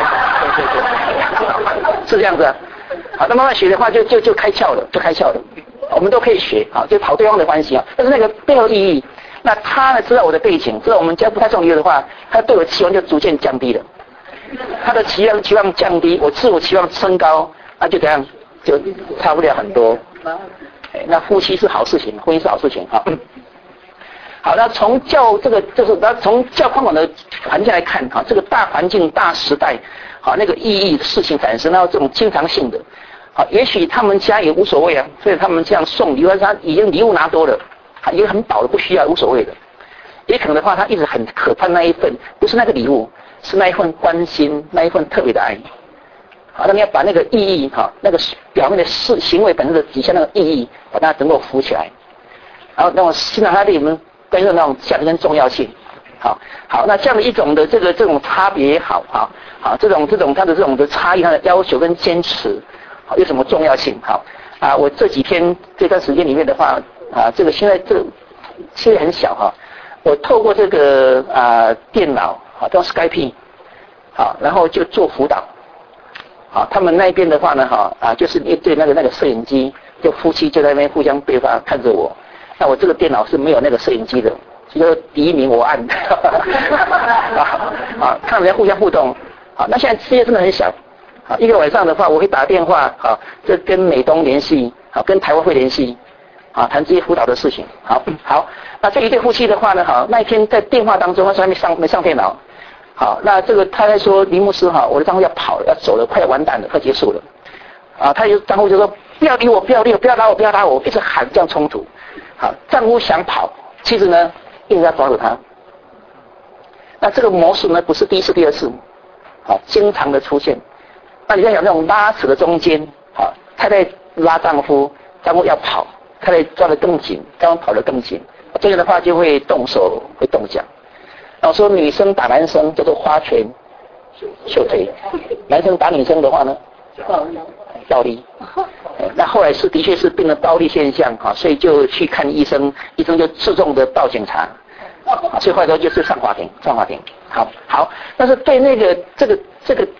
是这样子啊。好，那慢慢学的话就就就开窍了，就开窍了。我们都可以学，好，就讨对方的欢喜啊。但是那个背后意义。那他呢知道我的背景，知道我们家不太重礼物的话，他对我的期望就逐渐降低了。他的期望期望降低，我自我期望升高，那就这样就差不了很多。那夫妻是好事情，婚姻是好事情哈。好，那从教这个就是那从教宽广的环境来看哈，这个大环境大时代，好那个意义的事情产生，然后这种经常性的，好，也许他们家也无所谓啊，所以他们这样送礼物，他已经礼物拿多了。他已经很饱了，不需要，无所谓的。也可能的话，他一直很渴盼那一份，不是那个礼物，是那一份关心，那一份特别的爱。好，那你要把那个意义哈，那个表面的事行为本身的底下那个意义，把它能够浮起来，然后那种欣赏他对你们关于那种价值跟重要性。好，好，那这样的一种的这个这种差别也好，好，好，这种这种他的这种的差异，他的要求跟坚持，好，有什么重要性？好，啊，我这几天这段时间里面的话。啊，这个现在这个其实很小哈，我透过这个啊电脑啊，用 Skype， 好，然后就做辅导，好，他们那边的话呢，哈啊，就是一对那个那个摄影机，就夫妻就在那边互相对话看着我，那我这个电脑是没有那个摄影机的，所以第一名我按，啊啊，看人家互相互动，好，那现在世界真的很小，好，一个晚上的话，我会打电话，好，这跟美东联系，好，跟台湾会联系。啊，谈这些辅导的事情，好，好，那这一对夫妻的话呢，好，那一天在电话当中，他说还没上没上电脑，好，那这个他在说林牧师哈，我的丈夫要跑了，要走了，快要完蛋了，快结束了，啊，他就丈夫就说不要理我，不要理我，不要打我，不要打我，一直喊这样冲突，好，丈夫想跑，妻子呢一直在抓住他，那这个模式呢不是第一次、第二次，好，经常的出现，那你在想那种拉扯的中间，好，太太拉丈夫，丈夫要跑。太太抓得更紧，丈夫跑得更紧，这样的话就会动手，会动脚。然后说女生打男生叫做花拳绣腿，男生打女生的话呢，暴力。那后来是的确是变成暴力现象哈，所以就去看医生，医生就自动的报警察，所以后来就是上法庭，上法庭。好，好，但是对那个这个这个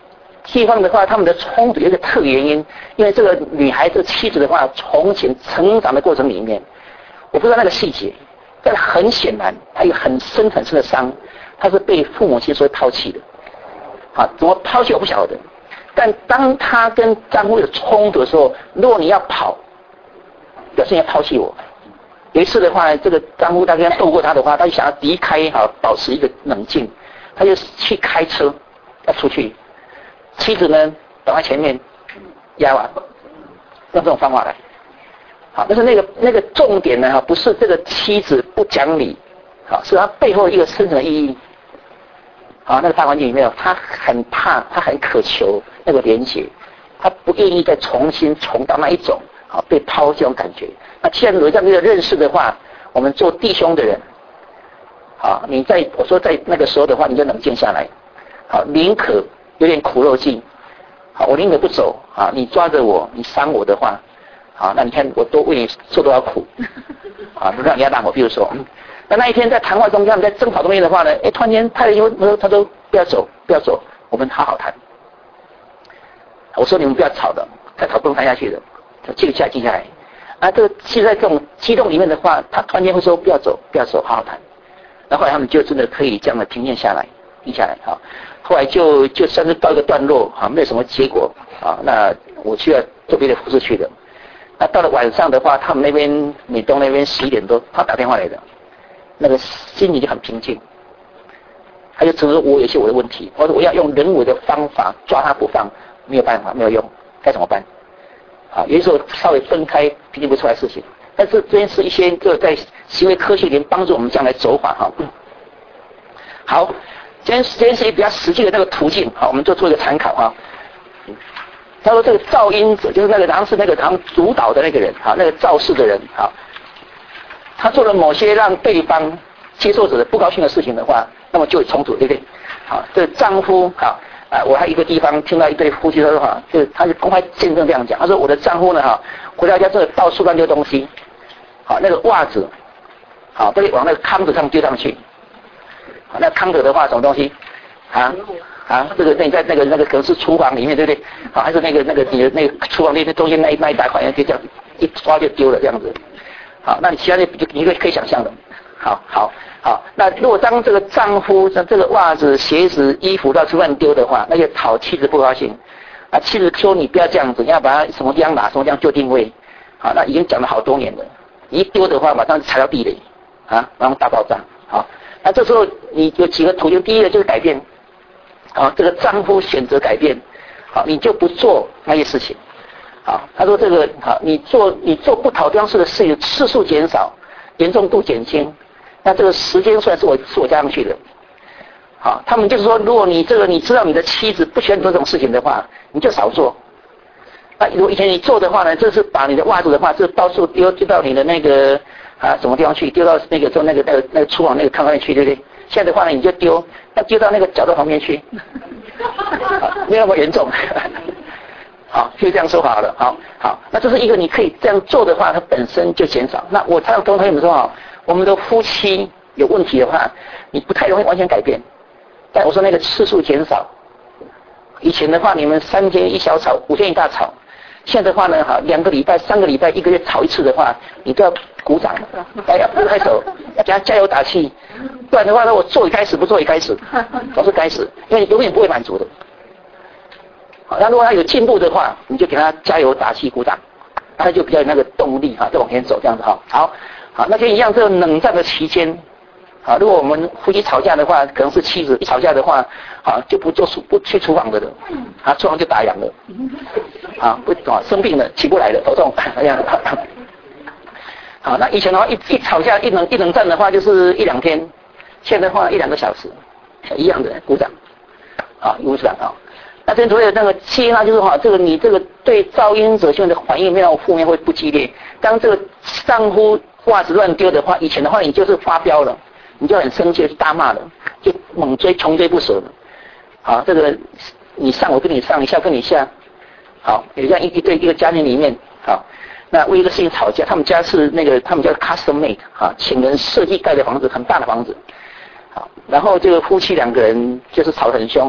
地方的话，他们的冲突有一个特原因，因为这个女孩子妻子的话，从前成长的过程里面，我不知道那个细节，但很显然，她有很深很深的伤，她是被父母亲所抛弃的。好，怎么抛弃我不晓得，但当她跟丈夫有冲突的时候，如果你要跑，表示你要抛弃我。有一次的话，这个丈夫他跟他斗过他的话，他就想要离开，好保持一个冷静，他就去开车要出去，妻子呢挡在前面压完，用这种方法来。好，但是那个那个重点呢，哈，不是这个妻子不讲理，好，是他背后一个深层的意义。好，那个大环境里面，他很怕，他很渴求那个连结，他不愿意再重新重到那一种好被抛这种感觉。那既然有这样的认识的话，我们做弟兄的人，好，你在我说在那个时候的话，你就冷静下来，好，宁可有点苦肉计，好，我宁可不走，啊，你抓着我，你伤我的话，好，那你看我多为你受多少苦，啊，让你要让我，比如说，那那一天在谈话中，他们在争吵中间的话呢，哎，突然间太太就说，他说不要走，不要走，我们好好谈。我说你们不要吵的，再吵不能谈下去的，静下静下来。啊，这个其实在这种激动里面的话，他突然间会说不要走，不要走，好好谈。然后后来他们就真的可以这样的平静下来，停下来哈。后来就就算是到一个段落哈，没有什么结果啊，那我需要做别的服饰去的。那到了晚上的话，他们那边美东那边十一点多，他打电话来的，那个心里就很平静。他就承认我有些我的问题，我说我要用人为的方法抓他不放，没有办法，没有用，该怎么办？啊，有的时候稍微分开评定不出来事情，但是这件事一些就在行为科学里面帮助我们这样来走法哈。好，今天今天是一个比较实际的那个途径，好，我们就做一个参考哈。他说这个噪音者就是那个好像是那个好像主导的那个人，好，那个肇事的人，好，他做了某些让对方接受者的不高兴的事情的话，那么就有冲突，对不对？好，这个丈夫好。啊，我还有一个地方听到一对夫妻说哈，就他就公开见证这样讲，他说我的丈夫呢哈，回到家之后到处乱丢东西，好那个袜子，好都往那个康子上丢上去，好那康子的话什么东西啊啊这个那在那个那个可能是厨房里面对不对？好还是那个那个你的那个厨房那那中间那一那一大块就这样一抓就丢了这样子，好那你其他的就你可以可以想象的，好好。好，那如果当这个丈夫像这个袜子、鞋子、衣服到处乱丢的话，那就讨妻子不高兴。啊，妻子说你不要这样子，你要把它什么地方拿，什么地方就定位。好，那已经讲了好多年了，一丢的话马上踩到地雷，啊，然后大爆炸。好，那这时候你有几个途径，第一个就是改变。好，这个丈夫选择改变，好，你就不做那些事情。好，他说这个好，你做你做不讨对方事的事情次数减少，严重度减轻。那这个时间算是我是我加上去的，好，他们就是说，如果你这个你知道你的妻子不喜欢做这种事情的话，你就少做。那如果以前你做的话呢，就是把你的袜子的话，就到处丢丢到你的那个啊什么地方去，丢到那个做那个那个那个厨房那个炕上去，对不对？现在的话呢，你就丢，要丢到那个角落旁边去，没有那么严重。好，就这样说好了。好，好，那这是一个你可以这样做的话，它本身就减少。那我常常跟朋友们说啊。我们的夫妻有问题的话，你不太容易完全改变。但我说那个次数减少，以前的话你们三天一小吵，五天一大吵，现在的话呢，哈，两个礼拜、三个礼拜、一个月吵一次的话，你都要鼓掌，哎呀，拍手，要给他加油打气，不然的话呢，我做也该死，不做也该死，总是该死，因为你永远不会满足的。好，那如果他有进步的话，你就给他加油打气、鼓掌，他就比较有那个动力哈，再往前走这样子哈。好。好，那就一样，这个冷战的期间，好，如果我们夫妻吵架的话，可能是妻子一吵架的话，好就不做不去厨房的了，啊，厨房就打烊了，啊，不啊生病了起不来了，头痛这样。好，那以前的话一一吵架一冷一冷战的话就是一两天，现在的话一两个小时，一样的鼓掌，啊，鼓掌啊。那这所谓的那个接纳就是哈，这个你这个对噪音者性的反应没有负面会不激烈。当这个丈夫袜子乱丢的话，以前的话你就是发飙了，你就很生气，大骂了，就猛追穷追不舍了。好，这个你上我跟你上，你下跟你下。好，有这样一一对一个家庭里面，好，那为一个事情吵架，他们家是那个他们叫 custom made 啊，请人设计盖的房子，很大的房子。好，然后这个夫妻两个人就是吵得很凶。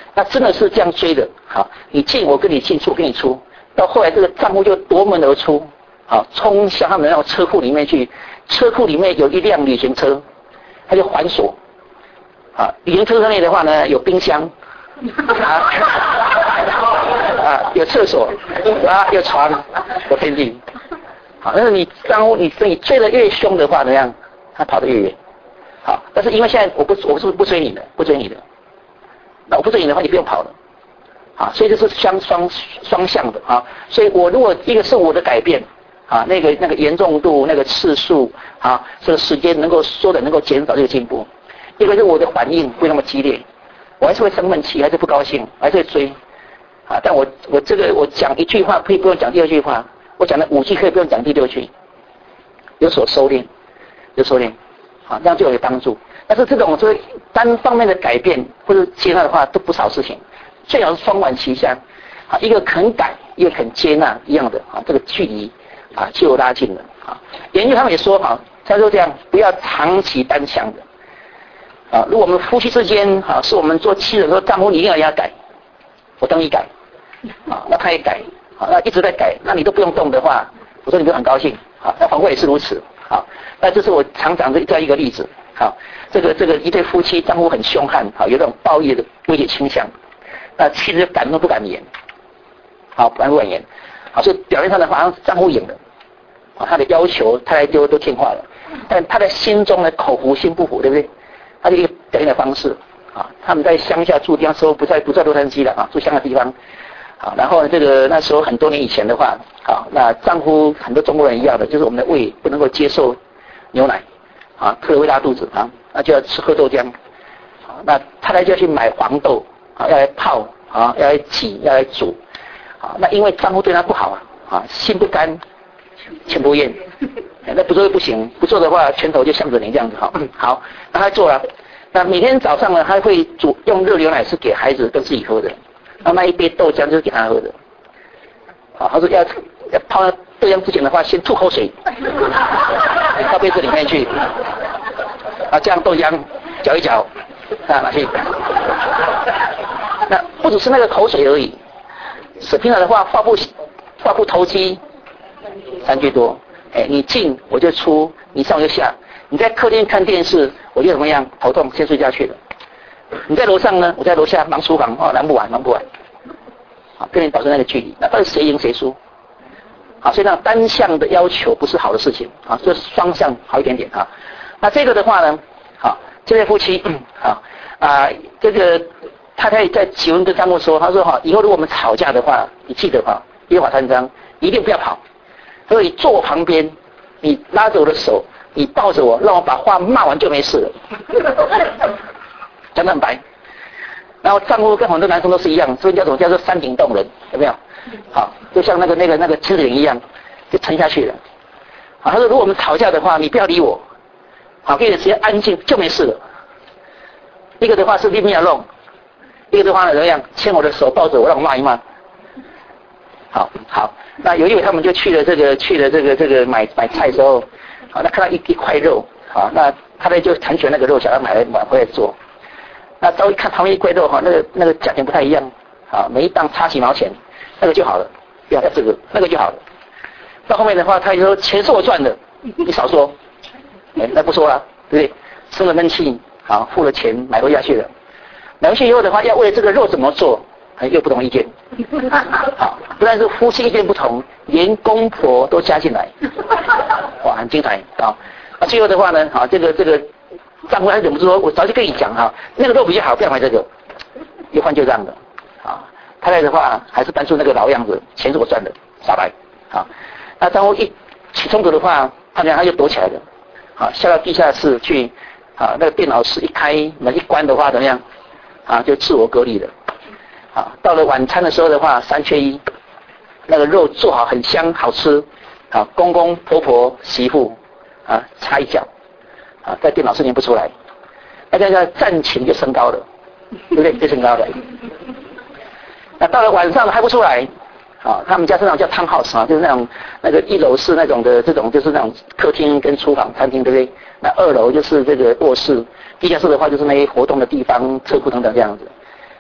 那真的是这样追的，好，你进我跟你进，出跟你出，到后来这个丈夫就夺门而出，好，冲向他们那种车库里面去，车库里面有一辆旅行车，他就环锁，啊，旅行车内的话呢有冰箱，啊，啊有厕所，啊有床，有天地，好，但是你丈夫你你追得越凶的话，怎样，他跑得越远，好，但是因为现在我不我是不追你的，不追你的。那我不追你的话，你不用跑了，啊，所以这是相双双向的啊。所以我如果一个是我的改变，啊，那个那个严重度、那个次数啊，这个时间能够缩的能够减少这个进步；一个是我的反应不会那么激烈，我还是会生闷气，还是不高兴，还是会追，啊，但我我这个我讲一句话可以不用讲第二句话，我讲了五句可以不用讲第六句，有所收敛，有收敛，啊，这样就有帮助。但是这种就是单方面的改变或者接纳的话，都不少事情，最好是双管齐下，啊，一个肯改，一个肯接纳，一样的啊，这个距离啊就拉近了啊。研究他们也说啊，他说这样不要长期单向的啊。如果我们夫妻之间啊，是我们做妻子说丈夫你一定要要改，我等你改啊，那他也改啊，那一直在改，那你都不用动的话，我说你就很高兴啊。那反过也是如此啊。那这是我常讲的这样一个例子。好，这个这个一对夫妻，丈夫很凶悍，好，有这种暴力的威胁倾向，那妻子敢怒不敢言，好，敢怒不敢言，好，所以表面上的话，好像丈夫赢了，啊，他的要求太太就都听话了，但他的心中呢口服心不服，对不对？他的一个表现的方式，啊，他们在乡下住地方时候不在不在洛杉矶了啊，住乡下地方，好，然后呢这个那时候很多年以前的话，好，那丈夫很多中国人一样的，就是我们的胃不能够接受牛奶。啊，特别会拉肚子啊，那就要吃喝豆浆，啊，那太太就要去买黄豆啊，要来泡啊，要来挤，要来煮，啊，那因为丈夫对她不好啊，啊，心不甘，情不愿，那不做不行，不做的话拳头就向着你这样子哈，嗯，好，那他做了，那每天早上呢，他会煮用热牛奶是给孩子跟自己喝的，那那一杯豆浆就是给他喝的，啊，他说要要泡豆浆之前的话，先吐口水。到杯子里面去，啊，这样豆浆搅一搅，啊，拿去。那不只是那个口水而已，是平常的话话不话不投机，三句多。哎，你进我就出，你上我就下。你在客厅看电视，我就怎么样头痛，先睡觉去了。你在楼上呢，我在楼下忙厨房，哦，忙不完，忙不完。啊，跟你保持那个距离，那到底谁赢谁输？啊，所以那单向的要求不是好的事情啊，就是双向好一点点啊。那这个的话呢，好，这对夫妻，嗯，好啊，这个太太在结婚跟丈夫说，他说哈，以后如果我们吵架的话，你记得哈，约法三章，一定不要跑。他说你坐我旁边，你拉着我的手，你抱着我，让我把话骂完就没事了。讲得很白。然后丈夫跟很多男生都是一样，所以叫什么叫做山顶洞人，有没有？好，就像那个那个那个蜻蜓一样，就沉下去了。好，他说如果我们吵架的话，你不要理我，好，给点时间安静就没事了。一个的话是立命要弄，一个的话呢怎么样？牵我的手抱着我，让我骂一骂。好，好，那有一回他们就去了这个去了这个这个买买菜的时候，好，那看到一一块肉，好，那他呢就弹选那个肉，想要买来买回来做。那稍微看旁边一块肉哈，那个那个价钱不太一样，啊，每一档差几毛钱。那个就好了，不要这个，那个就好了。到后面的话，他就说钱是我赚的，你少说，哎，那不说了，对不对？生了闷气，好，付了钱买回家去了。买回去以后的话，要为了这个肉怎么做，还又不同意见。好，不但是夫妻意见不同，连公婆都加进来，哇，很精彩啊！啊，最后的话呢，好，这个这个丈夫还忍不住说，我早就跟你讲哈，那个肉比较好，不要买这个，又换旧账的，啊。太太的话还是搬出那个老样子，钱是我赚的，傻白，啊，那丈夫一起冲突的话，他俩他就躲起来了，啊，下到地下室去，啊，那个电脑室一开门一关的话怎么样，啊，就自我隔离了，啊，到了晚餐的时候的话三缺一，那个肉做好很香好吃，啊，公公婆婆媳妇啊插一脚，啊，在电脑室里不出来，那这个战情就升高了，对不对？就升高了。那到了晚上还不出来，啊，他们家是那种叫汤 house 啊，就是那种那个一楼是那种的这种就是那种客厅跟厨房餐厅，对不对？那二楼就是这个卧室，地下室的话就是那些活动的地方、车库等等这样子。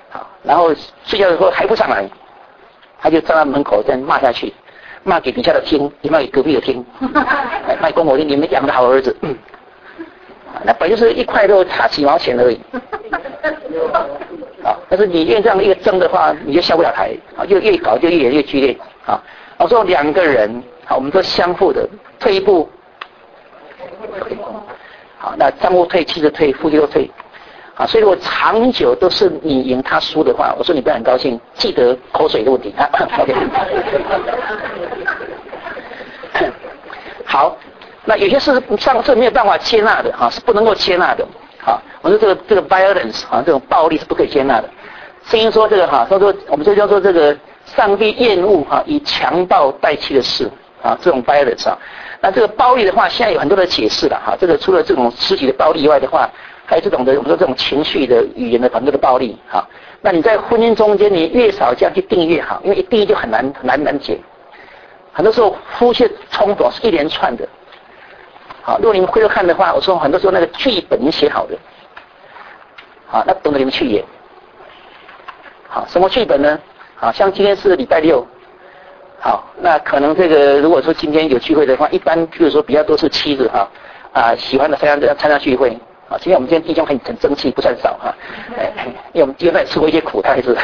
好，然后睡觉的时候还不上来，他就站在门口这样骂下去，骂给底下的听，也骂给隔壁的听，骂公婆听，你们养的好儿子，嗯，那本就是一块肉差几毛钱而已，啊，但是你越这样一个争的话，你就下不了台，啊，越越搞就越演越剧烈，啊，我说两个人，好，我们说相互的，退一步，好，那丈夫退，妻子退，夫妻都退。啊，所以如果长久都是你赢他输的话，我说你不要很高兴，记得口水的问题啊。OK， 好，那有些事上是没有办法接纳的啊，是不能够接纳的。好，我说这个这个 violence 啊，这种暴力是不可以接纳的。圣经说这个哈，他说我们这叫做这个上帝厌恶哈以强暴代替的事啊，这种 violence 啊。那这个暴力的话，现在有很多的解释了哈。这个除了这种肢体的暴力以外的话，还有这种的，我们说这种情绪的语言的很多的暴力，好，那你在婚姻中间，你越少这样去定越好，因为一定就很难很难难解。很多时候夫妻冲突是一连串的，好，如果你们回头看的话，我说很多时候那个剧本已经写好的，好，那等着你们去演。好，什么剧本呢？好，像今天是礼拜六，好，那可能这个如果说今天有聚会的话，一般就是说比较多是妻子哈啊喜欢的参加参加聚会。啊，今天我们今天弟兄很很争气，不算少哈，哎，因为我们弟兄在吃过一些苦，他还是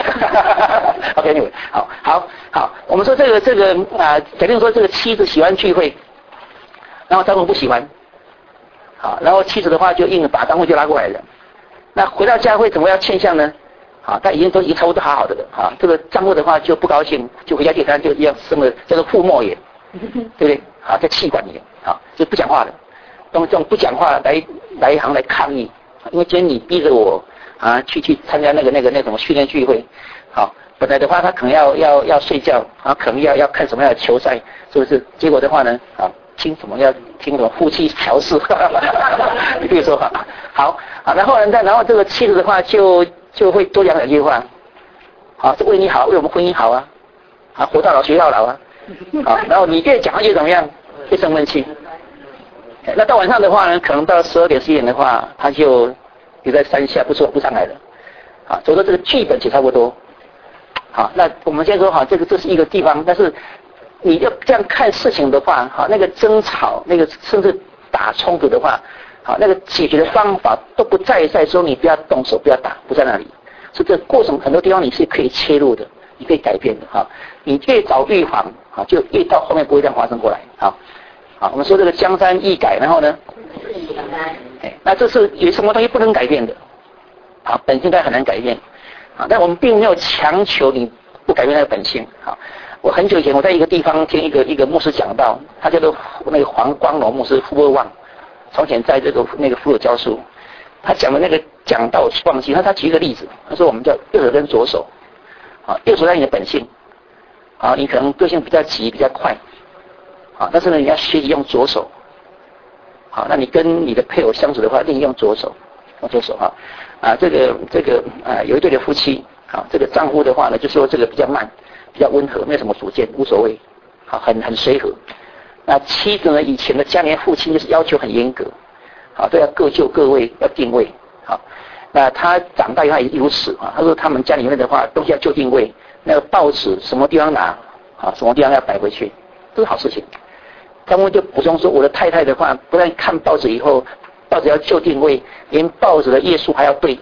，OK， anyway， 好，好，好，我们说这个这个啊，假定说这个妻子喜欢聚会，然后丈夫不喜欢，好，然后妻子的话就硬把丈夫就拉过来了，那回到家会怎么样现象呢？好，他已经都已经差不多好好的了，啊，这个丈夫的话就不高兴，就回家点单就一样生了叫做腹膜炎，对不对？啊，在气管炎，啊，就不讲话了。用这种不讲话来来一行来抗议，因为今天你逼着我啊去去参加那个那个那种训练聚会，好，本来的话他可能要要要睡觉，啊可能要要看什么样的球赛，是不是？结果的话呢，啊听什么要听什么夫妻调试，你比如说好啊，然后呢再然后这个妻子的话就就会多讲两句话，好，是为你好，为我们婚姻好啊，啊活到老学到老啊，好，然后你越讲越怎么样，越生闷气。那到晚上的话呢，可能到十二点十一点的话，他就留在山下不说不上来了，啊，所以说这个剧本其实差不多，好，那我们先说好，这个这是一个地方，但是你要这样看事情的话，好，那个争吵，那个甚至打冲突的话，好，那个解决的方法都不在在说你不要动手，不要打，不在那里，所以这个过程很多地方你是可以切入的，你可以改变的，哈，你越早预防，啊，就越到后面不会这样发生过来，好。好，我们说这个江山易改，然后呢，哎，那这是有什么东西不能改变的，好，本性它很难改变，啊，但我们并没有强求你不改变那个本性，好，我很久以前我在一个地方听一个一个牧师讲到，他叫做那个黄光荣牧师傅波旺，从前在这个那个福尔教书，他讲的那个讲到忘记，他他举一个例子，他说我们叫右手跟左手，啊，右手在你的本性，啊，你可能个性比较急比较快。好，但是呢，你要学习用左手。好，那你跟你的配偶相处的话，一定用左手，用左手哈。啊，这个这个啊，有一对的夫妻，好，这个丈夫的话呢，就说这个比较慢，比较温和，没有什么主见，无所谓，好，很很随和。那妻子呢，以前的家里父亲就是要求很严格，好，都要各就各位，要定位，好。那他长大以后也如此啊，他说他们家里面的话，东西要就定位，那个报纸什么地方拿，啊，什么地方要摆回去，都是好事情。他们就补充说，我的太太的话，不但看报纸以后，报纸要就定位，连报纸的页数还要对。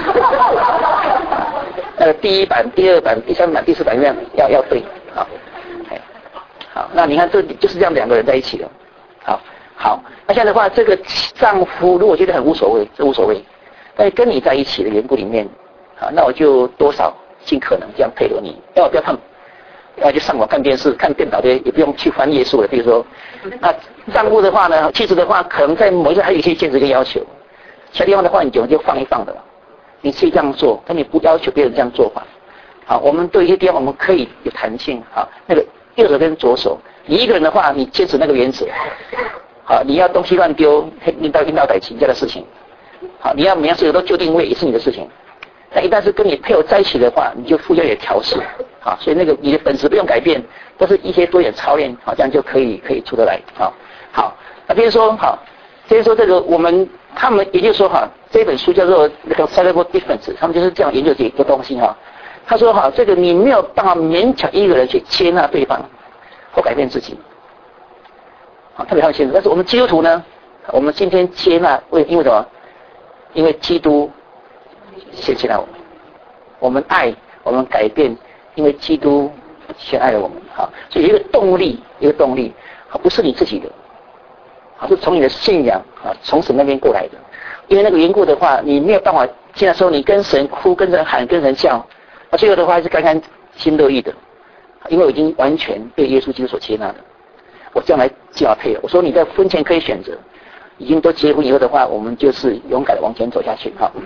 那个第一版、第二版、第三版、第四版这样要要对，好，好，那你看这就是这样两个人在一起的，好，好，那现在的话，这个丈夫如果觉得很无所谓，这无所谓，但是跟你在一起的缘故里面，好，那我就多少尽可能这样配合你，要我不要碰。要去上网看电视、看电脑的，也不用去翻页数了。比如说，那丈夫的话呢，妻子的话，可能在某一个还有一些限制跟要求，其他地方的话，你就就放一放的，你可以这样做，但你不要求别人这样做法。好，我们对一些地方我们可以有弹性。好，那个右手跟左手，你一个人的话，你坚持那个原则。好，你要东西乱丢，拎到拎到逮勤这样的事情。好，你要每样事情都就定位，也是你的事情。但一旦是跟你配偶在一起的话，你就互相也调试，啊，所以那个你的本质不用改变，但是一些多点操练，好，这样就可以可以出得来，好，好，那比如说，好，比如说这个我们他们也就是说哈，这本书叫做那个 Saleable Difference， 他们就是这样研究这个东西哈。他说哈，这个你没有办法勉强一个人去接纳对方或改变自己，啊，特别很清楚。但是我们基督徒呢，我们今天接纳，为因为什么？因为基督先接纳我们，我们爱，我们改变，因为基督先爱了我们，哈。所以有一个动力，一个动力，啊，不是你自己的。是从你的信仰啊，从神那边过来的。因为那个缘故的话，你没有办法。现在说你跟神哭、跟神喊、跟神叫，那最后的话是甘甘心乐意的，因为我已经完全被耶稣基督所接纳了。我这样来交配了。我说你在婚前可以选择，已经都结婚以后的话，我们就是勇敢的往前走下去。好，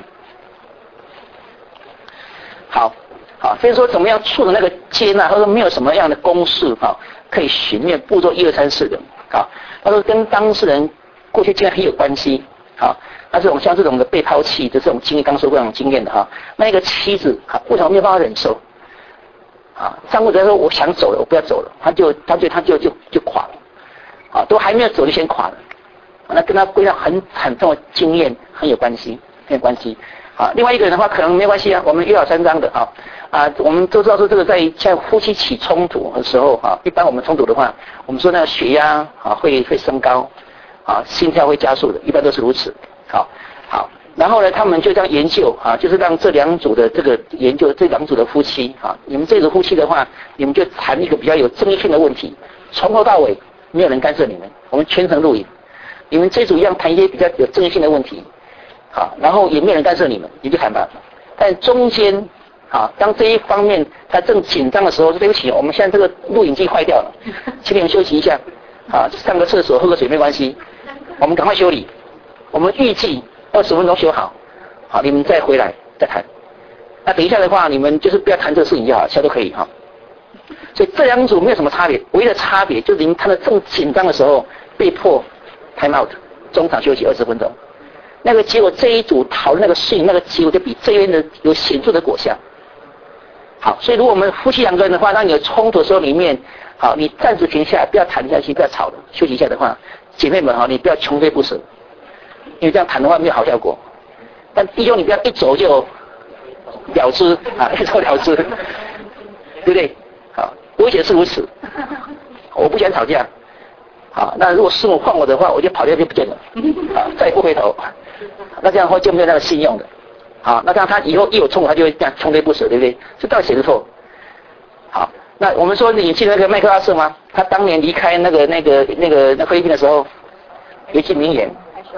好，好。所以说怎么样处的那个接纳，他说没有什么样的公式哈，可以循面步骤一二三四的。好，他说跟当事人过去经验很有关系，好，但是我们像这种的被抛弃的这种经验，刚说过这种经验的哈，那一个妻子哈，为什么没有办法忍受？啊，丈夫只要说我想走了，我不要走了，他就他就他就就就垮了，啊，都还没有走就先垮了，啊、那跟他归到很惨痛的经验很有关系，很有关系。啊，另外一个人的话可能没关系啊，我们约好三章的啊啊，我们都知道说这个在在夫妻起冲突的时候啊，一般我们冲突的话，我们说那个血压啊会会升高，啊心跳会加速的，一般都是如此。好，好，然后呢，他们就这样研究啊，就是让这两组的这个研究这两组的夫妻啊，你们这组夫妻的话，你们就谈一个比较有争议性的问题，从头到尾没有人干涉你们，我们全程录影，你们这组一样谈一些比较有争议性的问题。好，然后也没有人干涉你们，你就谈吧。但中间，好，当这一方面他正紧张的时候，说对不起，我们现在这个录影机坏掉了，请你们休息一下，啊，上个厕所喝个水没关系，我们赶快修理，我们预计二十分钟修好，好，你们再回来再谈。那等一下的话，你们就是不要谈这个事情就好，下都可以哈。所以这两组没有什么差别，唯一的差别就是你们谈得正紧张的时候，被迫 time out， 中场休息二十分钟。那个结果这一组讨论那个事情，那个结果就比这边的有显著的果效。好，所以如果我们夫妻两个人的话，当你有冲突的时候里面，好，你暂时停下来，不要谈下去，不要吵了，休息一下的话，姐妹们哈，你不要穷追不舍，因为这样谈的话没有好效果。但弟兄你不要一走就了之啊，一走了之，对不对？好，我也是如此，我不喜欢吵架。好，那如果师母换我的话，我就跑掉就不见了，啊，再也不回头。那这样的话就没有那个信用的，好，那这样他以后一有冲突，他就会这样穷追不舍，对不对？这到底谁的错？好，那我们说你记得那个麦克阿瑟吗？他当年离开那个那个那个那菲律宾的时候，有一句名言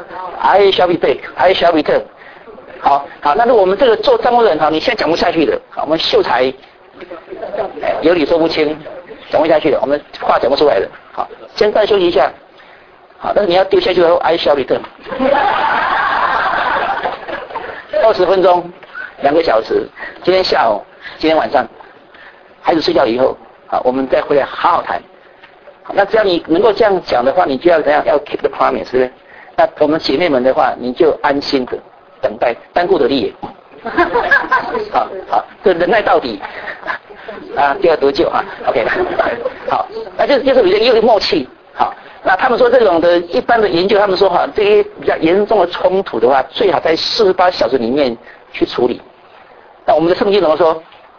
：“I shall be back, I shall return。”好，好，那如果我们这个做丈夫人哈，你现在讲不下去的，好，我们秀才有理说不清，讲不下去的，我们话讲不出来的，好，先暂休息一下。好，但是你要丢下去的时候 ，I shall return。二十分钟，两个小时。今天下午，今天晚上，孩子睡觉以后，好，我们再回来好好谈。好，那只要你能够这样讲的话，你就要怎样？要 keep the promise， 是不是？那我们姐妹们的话，你就安心的等待，单顾得利也。好好，这忍耐到底啊，就要得救啊。OK， 好，那就是就是有一个默契。好。那他们说这种的一般的研究，他们说哈，这些比较严重的冲突的话，最好在四十八小时里面去处理。那我们的圣经怎么说？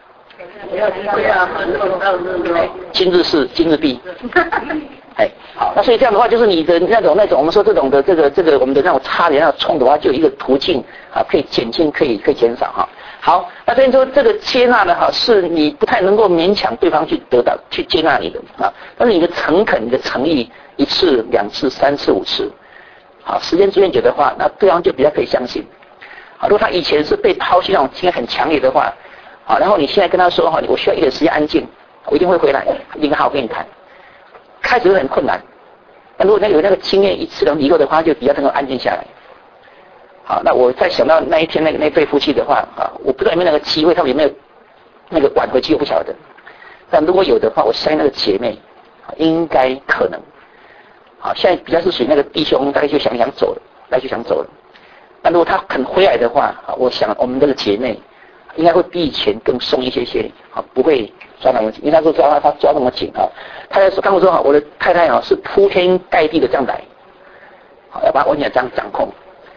今日事今日毕。哎，好，那所以这样的话，就是你的那种那种，我们说这种的这个这个我们的那种差别、那种冲突的话，就有一个途径啊，可以减轻，可以可以减少哈。好，那这边说这个接纳呢，哈，是你不太能够勉强对方去得到去接纳你的啊，但是你的诚恳、你的诚意。一次、两次、三次、五次，好，时间逐渐久的话，那对方就比较可以相信。好，如果他以前是被抛弃那种经验很强烈的话，好，然后你现在跟他说哈，我需要一点时间安静，我一定会回来，一定好好跟你谈。开始会很困难，但如果那有那个经验一次能以后的话，就比较能够安静下来。好，那我再想到那一天那个那对夫妻的话啊，我不知道有没有那个机会，他们有没有那个挽回机会不晓得。但如果有的话，我相信那个姐妹应该可能。好，现在比较是属于那个弟兄，大概就想想走了，大概就想走了。那如果他肯回来的话，我想我们这个姐妹应该会比以前更松一些些，好，不会抓那么紧。因为他说抓他他抓那么紧啊，他在说刚我说好，我的太太啊是铺天盖地的这样来，好，要把我完全这样掌控。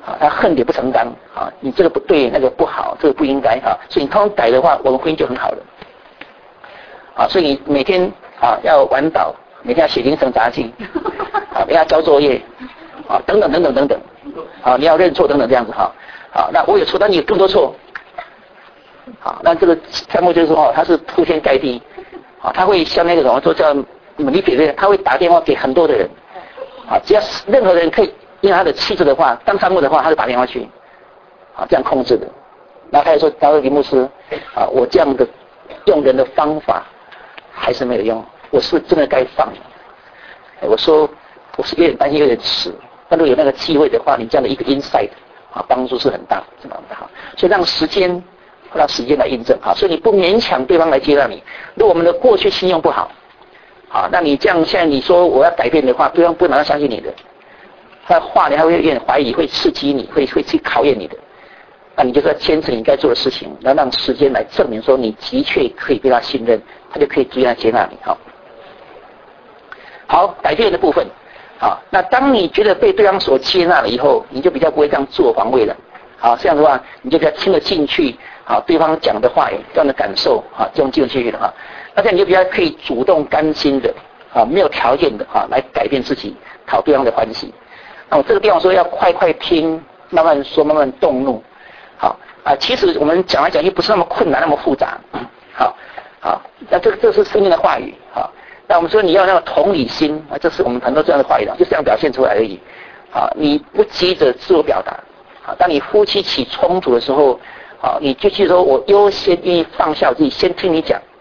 啊，他恨铁不成钢啊，你这个不对，那个不好，这个不应该哈、啊，所以你通常改的话，我们婚姻就很好了。啊，所以你每天啊要晚祷，每天要写精神杂记，啊，每天要交作业，啊，等等等等等等，啊，你要认错等等这样子哈，啊，那我有错，但你有更多错，好，那这个项目就是说哦，他是铺天盖地，啊，他会像那个什么说叫李铁的，他会打电话给很多的人，啊，只要任何人可以因为他的气质的话，当参谋的话，他就打电话去，啊，这样控制的。然后他就说，他说李牧师，啊，我这样的用人的方法还是没有用，我是不是真的该放了？我说，我是有点担心，有点迟。但如果有那个机会的话，你这样的一个 insight 啊，帮助是很大，是蛮好。所以让时间，让时间来印证啊。所以你不勉强对方来接纳你。如果我们的过去信用不好，啊，那你这样现在你说我要改变的话，对方不能相信你的。他的话你还会有点怀疑，会刺激你，会会去考验你的。那你就是要坚持你该做的事情，然后让时间来证明说你的确可以被他信任，他就可以逐渐接纳你。好，好，改变的部分。好，那当你觉得被对方所接纳了以后，你就比较不会这样自我防卫了。好，这样的话你就比较听得进去，好，对方讲的话这样的感受，啊，这种听得进去的哈。那这样你就比较可以主动甘心的，啊，没有条件的啊，来改变自己，讨对方的欢喜。那我这个地方说要快快听，慢慢说，慢慢动怒。好啊，其实我们讲来讲去不是那么困难，那么复杂。嗯、好，好，那这个这是圣经的话语。好，那我们说你要那个同理心啊，这是我们很多这样的话语，就这样表现出来而已。好，你不急着自我表达。好，当你夫妻起冲突的时候，好，你就去说我优先愿意放下我自己，先听你讲。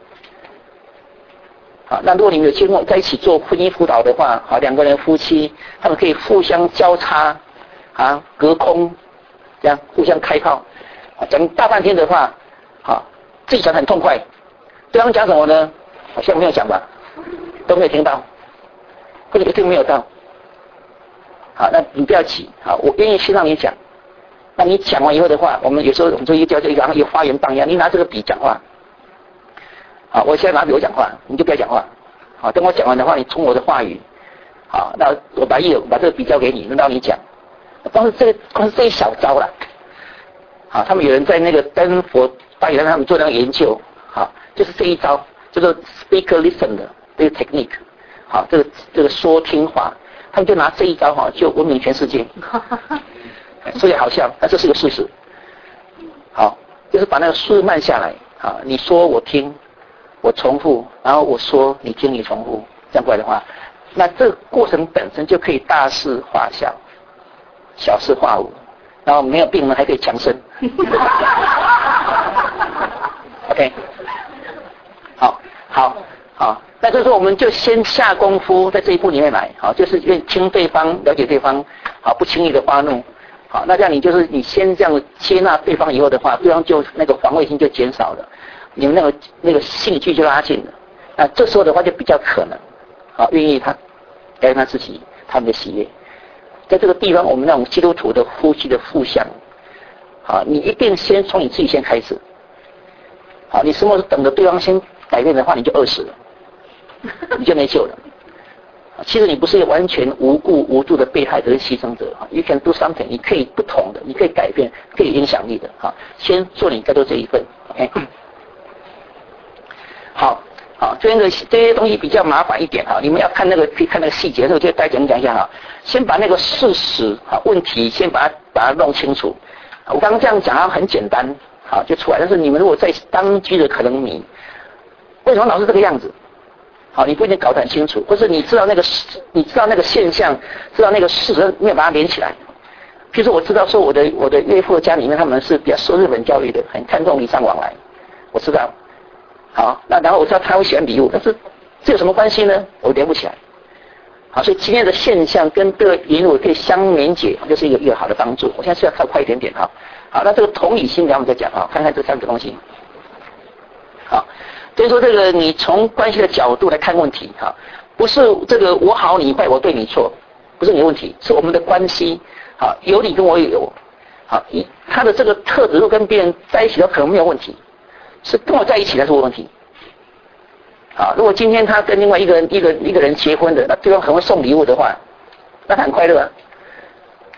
好，那如果你们有经过在一起做婚姻辅导的话，好，两个人夫妻他们可以互相交叉，啊，隔空，这样互相开炮，啊，讲大半天的话，好，自己讲得很痛快，对方讲什么呢？好像没有讲吧，都没有听到，或者一定没有到。好，那你不要急，好，我愿意先让你讲。那你讲完以后的话，我们有时候我们说一个叫做一个一个花园荡漾，你拿这个笔讲话。好，我现在拿笔我讲话，你就不要讲话。好，等我讲完的话，你从我的话语，好，那我把一把这个笔交给你，轮到你讲。光是这个，光是这一小招啦。好，他们有人在那个丹佛大学，他们做那个研究，好，就是这一招，叫做 speaker listen 的这个 technique。好，这个这个说听话，他们就拿这一招哈，就闻名全世界。所以好笑，但这是个事实。好，就是把那个速度慢下来。好，你说我听。我重复，然后我说你听你重复，这样过来的话，那这个过程本身就可以大事化小，小事化无，然后没有病人还可以强身。OK， 好，好，好，那就是说我们就先下功夫在这一步里面来，好，就是愿听对方，了解对方，好，不轻易的发怒，好，那这样你就是你先这样接纳对方以后的话，对方就那个防卫心就减少了。你们那个那个心理距就拉近了，那这时候的话就比较可能，啊，愿意他改变他自己，他们的喜悦，在这个地方，我们那种基督徒的夫妻的互相，啊，你一定先从你自己先开始，好，你什么时候等着对方先改变的话，你就饿死了，你就没救了。其实你不是完全无故无度的被害者、牺牲者 ，You can do something， 你可以不同的，你可以改变，可以有影响力的，哈，先做你该做这一份 ，OK。好，好，这个这些东西比较麻烦一点哈，你们要看那个，可以看那个细节，这个就大家讲讲一下哈。先把那个事实啊问题先把它把它弄清楚。我刚刚这样讲啊很简单，好就出来，但是你们如果在当局的可能迷，为什么老是这个样子？好，你不一定搞得很清楚，或是你知道那个你知道那个现象，知道那个事实，没有把它连起来。譬如说我知道说我的我的岳父的家里面他们是比较受日本教育的，很看重礼尚往来，我知道。好，那然后我知道他会喜欢礼物，但是这有什么关系呢？我连不起来。好，所以今天的现象跟这个礼物可以相连结，就是一个一个好的帮助。我现在是要靠快一点点哈。好，那这个同理心，等我们再讲啊，看看这三个东西。好，所以说这个你从关系的角度来看问题哈，不是这个我好你坏，我对你错，不是你的问题，是我们的关系。好，有你跟我也有。好，他的这个特质，如果跟别人在一起，都可能没有问题。是跟我在一起才是问题。好，如果今天他跟另外一个人一个一个人结婚的，那对方很会送礼物的话，那他很快乐啊。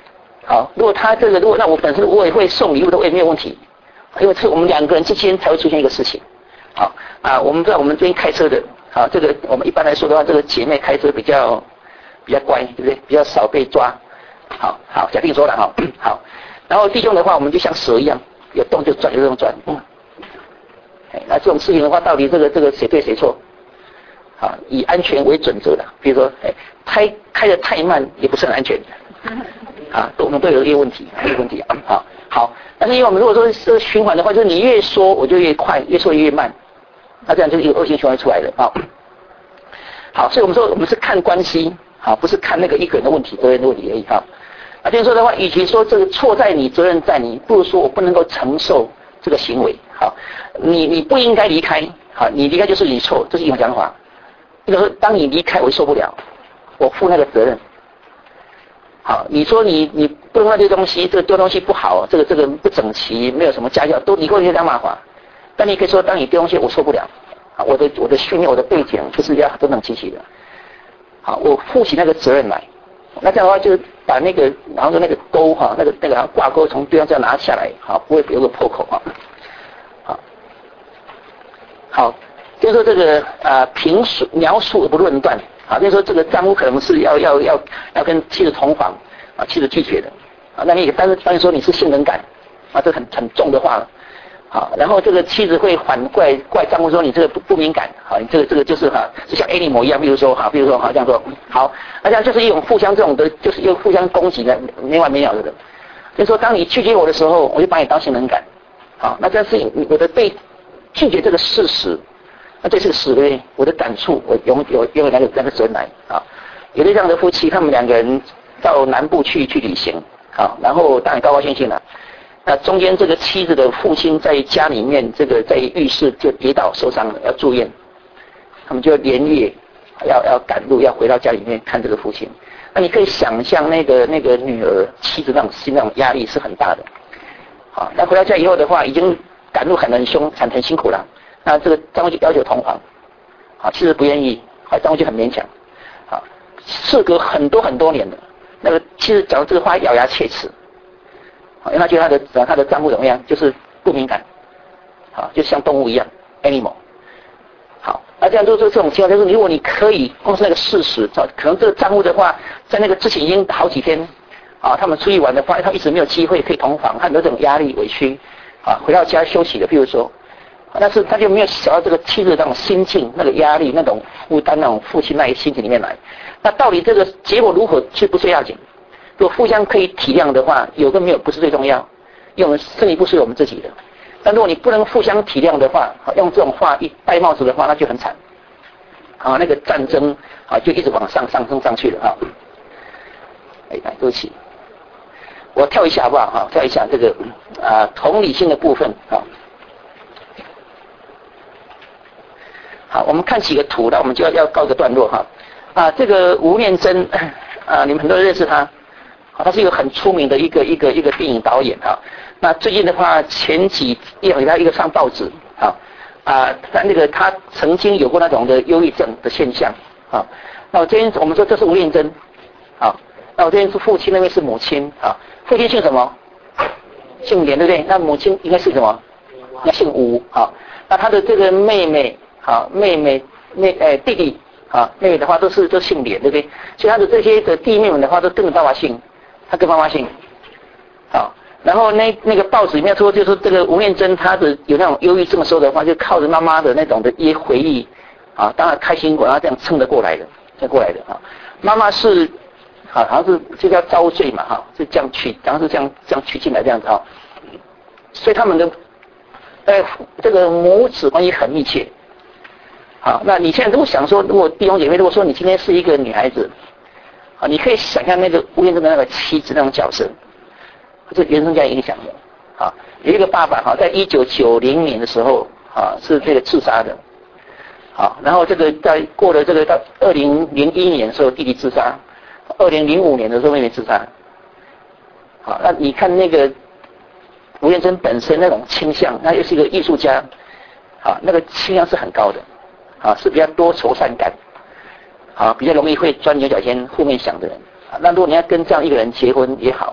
好，如果他这个如果那我本身我也会送礼物的，我也没有问题，因为是我们两个人之间才会出现一个事情。好啊，我们在我们这边开车的，好，这个我们一般来说的话，这个姐妹开车比较比较乖，对不对？比较少被抓。好好，假定说了哈，好，然后弟兄的话，我们就像蛇一样，有动就转，有动转。嗯，哎，那这种事情的话，到底这个这个谁对谁错？好，以安全为准则的，比如说，哎，开开得太慢也不是很安全。啊，我们都有一个问题，一个问题啊，好，好，但是因为我们如果说是循环的话，就是你越说我就越快，越说越慢，那这样就是一个恶性循环出来的啊。好，所以我们说我们是看关系，好，不是看那个一个人的问题、责任的问题而已哈。那这样说的话，与其说这个错在你、责任在你，不如说我不能够承受这个行为，好，你你不应该离开，好，你离开就是你错，这是一种讲法。这个说当你离开我受不了，我负那个责任。好，你说你你丢那些东西，这个丢东西不好，这个这个不整齐，没有什么家教，都你会这样骂法。但你可以说，当你丢东西，我受不了。啊，我的我的训练，我的背景就是要整整齐齐的。好，我负起那个责任来。那这样的话，就把那个然后说那个钩哈，那个那个挂钩从对方这样拿下来，好，不会有个破口啊。好，好，就是说这个啊，评述描述而不论断。啊，就是说这个丈夫可能是要要要要跟妻子同房，啊，妻子拒绝的，啊，那你但是但是说你是性能感，啊，这很很重的话，好，然后这个妻子会反怪怪丈夫说你这个不不敏感，好，你这个这个就是哈，就像 animal 一样，比如说哈，比如说哈这样说，好，那这样就是一种互相这种的，就是又互相攻击的没完没了的。就是说当你拒绝我的时候，我就把你当性能感，好，那这样是我的被拒绝这个事实。那这是个事实，我的感触，我有有有那个那个责任来啊。有的这样的夫妻，他们两个人到南部去去旅行，啊，然后当然高高兴兴了。那中间这个妻子的父亲在家里面，这个在浴室就跌倒受伤了，要住院，他们就连夜要要赶路，要回到家里面看这个父亲。那你可以想象那个那个女儿妻子那种心那种压力是很大的。好，那回到家以后的话，已经赶路很很凶，很很辛苦了。那这个丈夫就要求同房，啊，妻子不愿意，啊，丈夫就很勉强，啊，事隔很多很多年了，那个妻子讲这个话咬牙切齿，啊，因为他觉得他的他的丈夫怎么样，就是不敏感，啊，就像动物一样 ，animal， 好，那这样做做这种情况，就是如果你可以光是那个事实，可能这个丈夫的话，在那个之前已经好几天，啊，他们出去玩的话，他一直没有机会可以同房，他很多这种压力委屈，啊，回到家休息的，譬如说。但是他就没有想到这个妻子的那种心境、那个压力、那种负担、那种父亲那一心情里面来。那到底这个结果如何，其实不最要紧。如果互相可以体谅的话，有跟没有不是最重要，因为我们身体不是我们自己的。但如果你不能互相体谅的话，用这种话一戴帽子的话，那就很惨。啊，那个战争啊，就一直往上上升上去了啊。哎，对不起，我跳一下好不好？哈，跳一下这个啊同理心的部分啊。好，我们看几个图，那我们就要要告一个段落哈。啊，这个吴念真啊，你们很多人认识他，啊，他是一个很出名的一个一个一个电影导演啊。那最近的话，前几页给他一个上报纸啊啊，但那个他曾经有过那种的忧郁症的现象啊。那我这边我们说这是吴念真啊，那我这边是父亲，那边是母亲啊。父亲姓什么？姓连，对不对？那母亲应该是什么？应该姓吴啊。那他的这个妹妹。好，妹妹、妹呃弟弟，啊，妹妹的话都是都姓连，对不对？所以他的这些的弟妹们的话都跟着爸爸姓，他跟妈妈姓。好，然后那那个报纸里面说，就是这个吴念真他的有那种忧郁症的时候的话，就靠着妈妈的那种的一些回忆，啊，当然开心果，然后这样撑得过来的，撑过来的啊。妈妈是，好，好像是就叫遭罪嘛，哈，就这样娶，然后是这样这样娶进来这样子啊。所以他们的，呃，这个母子关系很密切。好，那你现在如果想说，如果弟兄姐妹，如果说你今天是一个女孩子，啊，你可以想象那个吴念真的那个妻子那种角色，是原生家庭影响的。啊，有一个爸爸哈，在一九九零年的时候，啊，是这个自杀的。好，然后这个在过了这个到二零零一年的时候，弟弟自杀；二零零五年的时候，妹妹自杀。好，那你看那个吴念真本身那种倾向，他又是一个艺术家，啊，那个倾向是很高的。啊，是比较多愁善感，啊，比较容易会钻牛角尖、负面想的人。啊，那如果你要跟这样一个人结婚也好，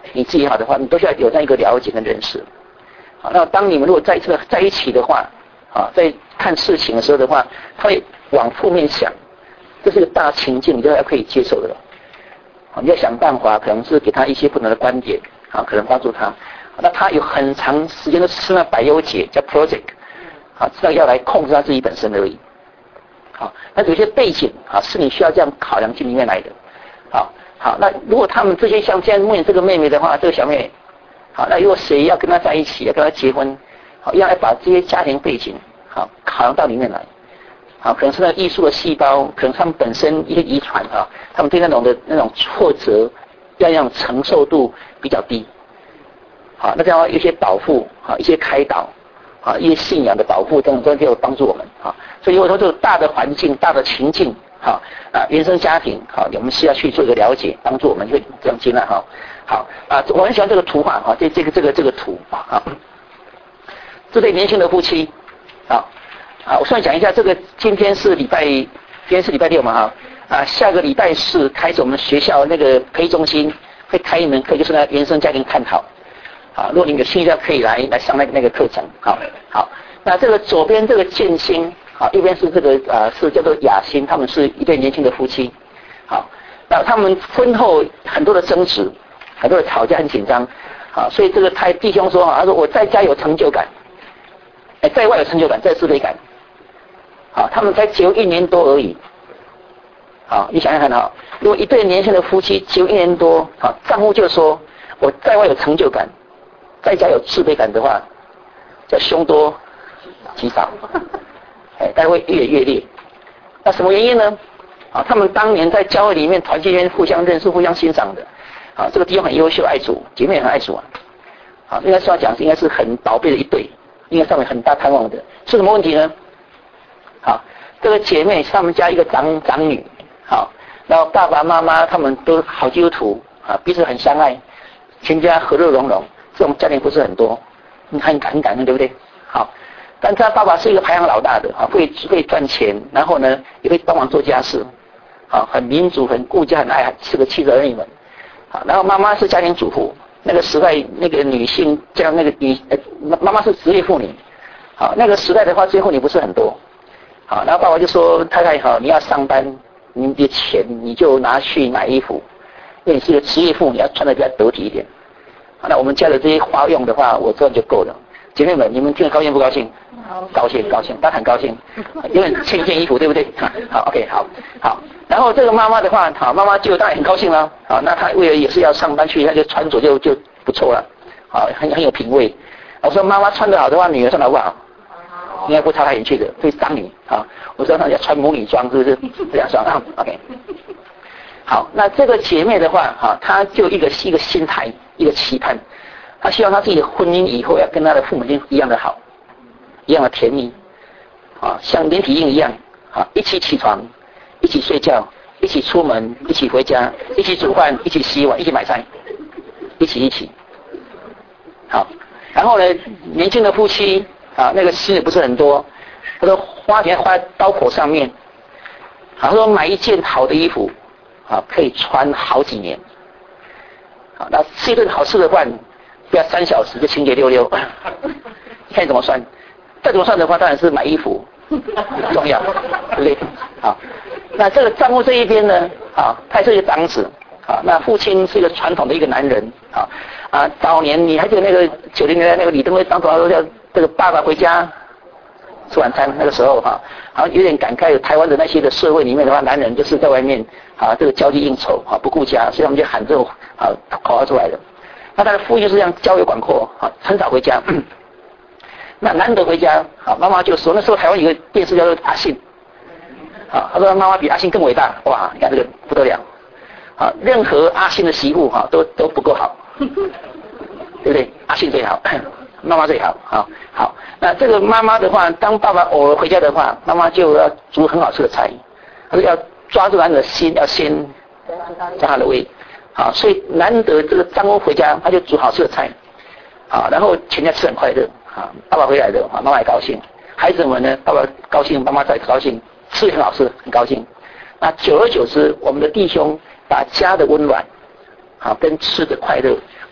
你自己也好的话，你都需要有这样一个了解跟认识。好，那当你们如果在这个在一起的话，啊，在看事情的时候的话，他会往负面想，这是个大情境，你就要可以接受的了。好，你要想办法，可能是给他一些不同的观点，啊，可能帮助他。那他有很长时间都吃那百忧解，叫 project， 啊，知道要来控制他自己本身而已。好，那有些背景啊，是你需要这样考量进里面来的。好，好，那如果他们这些像现在目前这个妹妹的话，这个小妹妹，好，那如果谁要跟她在一起，要跟她结婚，好，要来把这些家庭背景好考量到里面来。好，可能是那艺术的细胞，可能他们本身一些遗传啊，他们对那种的那种挫折，要让承受度比较低。好，那这样一些保护啊，一些开导啊，一些信仰的保护等等都有帮助我们啊。所以我说这个大的环境、大的情境，好啊，原生家庭，好，我们是要去做一个了解，帮助我们会这样接纳哈。好啊，我很喜欢这个图画哈，这这个这个这个图啊，这对年轻的夫妻，啊啊，我顺便讲一下，这个今天是礼拜，今天是礼拜六嘛哈啊，下个礼拜四开始我们学校那个培育中心会开一门课，就是那原生家庭探讨。好，如果你有兴趣，可以来来上那个那个课程。好，好，那这个左边这个建新，好，右边是这个呃是叫做雅欣，他们是一对年轻的夫妻。好，那他们婚后很多的争执，很多的吵架，很紧张。好，所以这个他弟兄说，他说我在家有成就感，哎，在外有成就感，在自卑感。好，他们才结婚一年多而已。好，你想想看哈，如果一对年轻的夫妻结婚一年多，好，丈夫就说我在外有成就感。在家有自卑感的话，叫凶多吉少，哎，大家会越越烈。那什么原因呢？啊，他们当年在教会里面团契间互相认识、互相欣赏的，啊，这个弟兄很优秀，爱主，姐妹也很爱主啊，啊，应该是要讲应该是很宝贝的一对，应该上面很大盼望的。是什么问题呢？好，这个姐妹是他们家一个长长女，好，然后爸爸妈妈他们都好基督徒啊，彼此很相爱，全家和乐融融。这种家庭不是很多，很很感恩，对不对？好，但他爸爸是一个排行老大的啊，会会赚钱，然后呢也会帮忙做家事，啊，很民主，很顾家，很爱是个妻子儿女们，啊，然后妈妈是家庭主妇，那个时代那个女性这样那个女呃妈妈是职业妇女，好，那个时代的话职业妇女不是很多，好，然后爸爸就说太太好，你要上班，你的钱你就拿去买衣服，因为你是个职业妇女，要穿得比较得体一点。那我们家的这些花用的话，我这样就够了。姐妹们，你们听得高兴不高兴？高兴，高兴，当然很高兴，因为欠一件衣服，对不对？好 ，OK， 好，好。然后这个妈妈的话，好，妈妈就当然很高兴了。好，那她为了也是要上班去，那就穿着就就不错了。好，很很有品味。我说妈妈穿得好的话，女儿穿得好不好？应该不差太远去的，会当女。好，我说她要穿母女装，是不是？这样说啊 ，OK。好，那这个姐妹的话，哈，她就一个一个心态。一个期盼，他希望他自己的婚姻以后要跟他的父母亲一样的好，一样的甜蜜，啊，像连体婴一样，啊，一起起床，一起睡觉，一起出门，一起回家，一起煮饭，一起洗碗，一起买菜，一起一起。好，然后呢，年轻的夫妻啊，那个心也不是很多，他说花钱花在刀口上面，他说买一件好的衣服，啊，可以穿好几年。好，那吃一顿好吃的饭，不要三小时就清洁溜溜，你看你怎么算？再怎么算的话，当然是买衣服很重要，对不对？好，那这个丈夫这一边呢，啊，他是一个长子，啊，那父亲是一个传统的一个男人，啊啊，早年你还记得那个九零年代那个李登辉当总统叫这个爸爸回家吃晚餐，那个时候哈，好像有点感慨，台湾的那些的社会里面的话，男人就是在外面啊，这个交际应酬啊，不顾家，所以他们就喊这种啊口号出来的。那他的父亲就是这样交友广阔啊，很少回家。那难得回家，啊，妈妈就说那时候台湾有个电视叫做阿信，啊，他说妈妈比阿信更伟大，哇，你看这个不得了，啊，任何阿信的媳妇哈、啊、都都不够好，对不对？阿信最好。妈妈最好，好，好。那这个妈妈的话，当爸爸偶尔回家的话，妈妈就要煮很好吃的菜，她说要抓住男人的心，要先将他的胃，好，所以难得这个丈夫回家，他就煮好吃的菜，好，然后全家吃很快乐，好，爸爸回来了，妈妈也高兴，孩子们呢，爸爸高兴，妈妈再高兴，吃也很好吃，很高兴。那久而久之，我们的弟兄把家的温暖，好，跟吃的快乐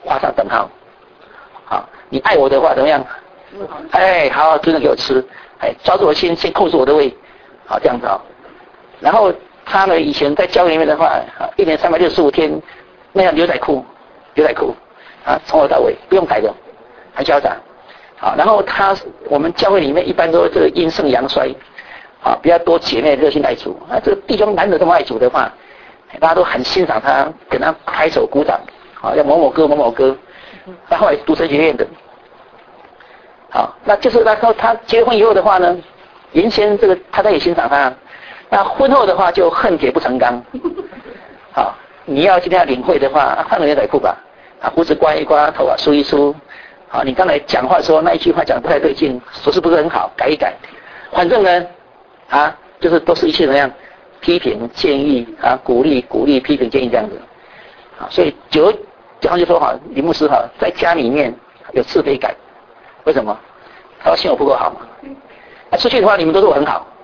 画上等号。好，你爱我的话怎么样？哎，好好真的给我吃，哎，抓住我心，先扣住我的胃，好这样子啊。然后他呢，以前在教会里面的话，一年三百六十五天，那样牛仔裤，牛仔裤，啊，从头到尾不用改的，很潇洒。好，然后他我们教会里面一般都这个阴盛阳衰，啊，比较多姐妹热心爱主，啊，这个弟兄难得这么爱主的话，大家都很欣赏他，给他拍手鼓掌，啊，叫某某哥某某哥，他后来读神学院的。好，那就是那时候他结婚以后的话呢，原先这个太太也欣赏他，那婚后的话就恨铁不成钢。好，你要今天要领会的话，换个牛仔裤吧，啊，胡子刮一刮，头发梳一梳。好，你刚才讲话说那一句话讲得不太对劲，说是不是很好，改一改。反正呢，啊，就是都是一切怎么样，批评、建议啊，鼓励、鼓励、批评、建议这样子。啊，所以久而这样就说哈，李牧师哈，在家里面有是非感，为什么？他说信我不够好嘛。那出去的话，你们都说我很好。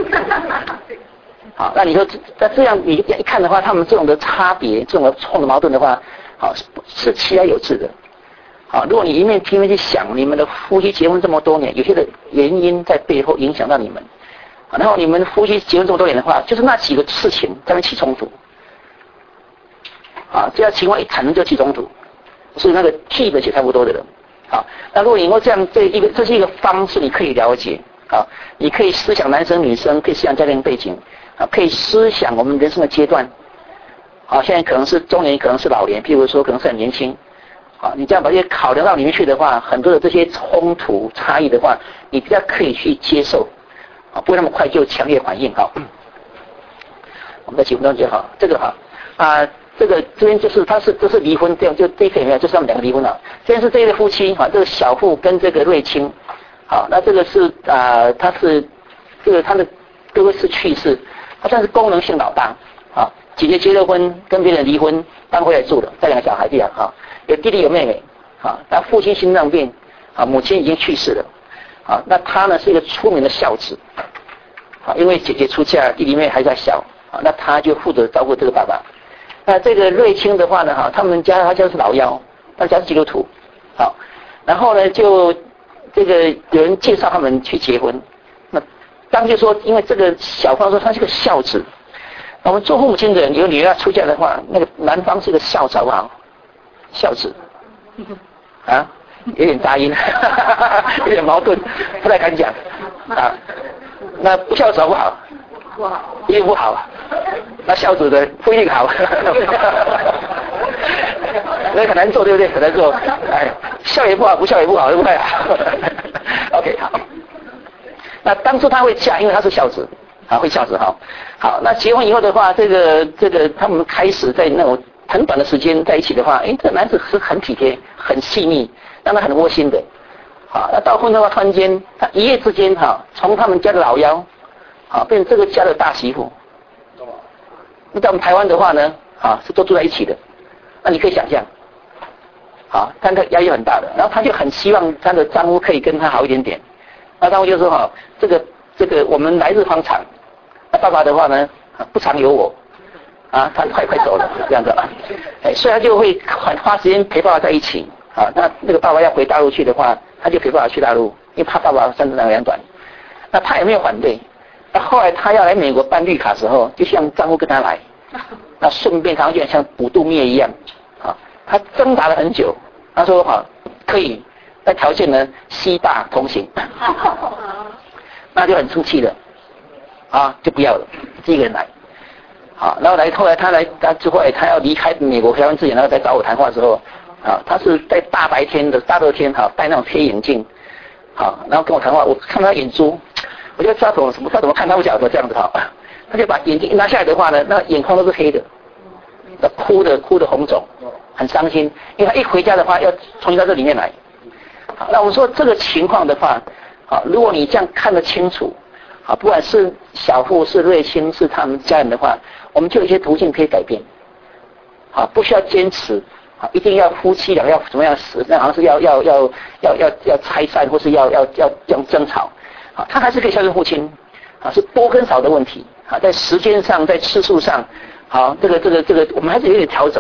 好，那你说那这样你一看的话，他们这种的差别，这种的冲的矛盾的话，好是其来有致的。好，如果你一面听一面去想，你们的夫妻结婚这么多年，有些的原因在背后影响到你们，然后你们夫妻结婚这么多年的话，就是那几个事情在那起冲突，啊，这样情况一产生就起冲突，是那个 key 的写差不多的人，啊，那如果你能够这样，这一个这是一个方式，你可以了解，啊，你可以思想男生女生，可以思想家庭背景，啊，可以思想我们人生的阶段，啊，现在可能是中年，可能是老年，譬如说可能是很年轻。啊，你这样把这些考量到里面去的话，很多的这些冲突差异的话，你比较可以去接受，啊，不会那么快就强烈反应。好，我们在节目中就好，这个哈啊，这个这边就是他是这是离婚，这样就这一篇没有，就是他们两个离婚了。这边是这一对夫妻哈，这个小富跟这个瑞清，好，那这个是啊、呃，他是这个他的哥哥是去世，他算是功能性老大啊，姐姐结了婚跟别人离婚搬回来住了，带两个小孩这样哈。有弟弟有妹妹，啊，那父亲心脏病，啊，母亲已经去世了，啊，那他呢是一个出名的孝子，啊，因为姐姐出嫁，弟弟妹妹还在小，啊，那他就负责照顾这个爸爸。那这个瑞清的话呢，哈，他们家他家是老幺，他家是基督徒，好，然后呢就这个有人介绍他们去结婚，那当就说，因为这个小方说他是个孝子，我们做父母亲的人，有女儿要出嫁的话，那个男方是个孝子好不好？孝子，啊，有点杂音，有点矛盾，不太敢讲，啊，那不孝子好不好？不好，一定不好，那孝子的不一定好，那很难做，对不对？很难做，哎，孝也不好，不孝也不好，对不对？OK， 好，那当初他会嫁，因为他是孝子，啊，会孝子哈。好，那结婚以后的话，这个这个他们开始在那种。很短的时间在一起的话，哎，这个男子是很体贴、很细腻，让他很窝心的。好，那到婚的话，突然间他一夜之间哈，从他们家的老幺，啊，变成这个家的大媳妇。那在我们台湾的话呢，啊，是都住在一起的。那你可以想象，啊，他的压力很大的。然后他就很希望他的丈夫可以跟他好一点点。那丈夫就说哈，这个这个我们来日方长，那爸爸的话呢，不常有我。啊，他快快走了，这样子啊，哎，所以他就会很花时间陪爸爸在一起啊。那那个爸爸要回大陆去的话，他就陪爸爸去大陆，因为怕爸爸三长两短。那他也没有反对。那后来他要来美国办绿卡的时候，就像丈夫跟他来，那顺便他就像补度蜜月一样啊。他挣扎了很久，他说好可以，那条件呢，西大同行，那就很出气了啊，就不要了，自己一个人来。好，然后来后来他来，他之后他要离开美国台湾之前，然后再找我谈话的时候，啊，他是在大白天的大热天，哈，戴那种黑眼镜，好，然后跟我谈话，我看他眼珠，我就知道怎么什么，他怎么看他会晓得这样子哈，他就把眼镜一拿下来的话呢，那眼眶都是黑的，那哭的哭的红肿，很伤心，因为他一回家的话要重新到这里面来，好，那我们说这个情况的话，好，如果你这样看得清楚，好，不管是小富是瑞清是他们家人的话。我们就有一些途径可以改变，好，不需要坚持，好，一定要夫妻俩要怎么样死，那好像是要要要要要要拆散，或是要要要要争吵，好，他还是可以孝顺父亲，啊，是多跟少的问题，啊，在时间上，在次数上，好，这个这个这个，我们还是有点调整的，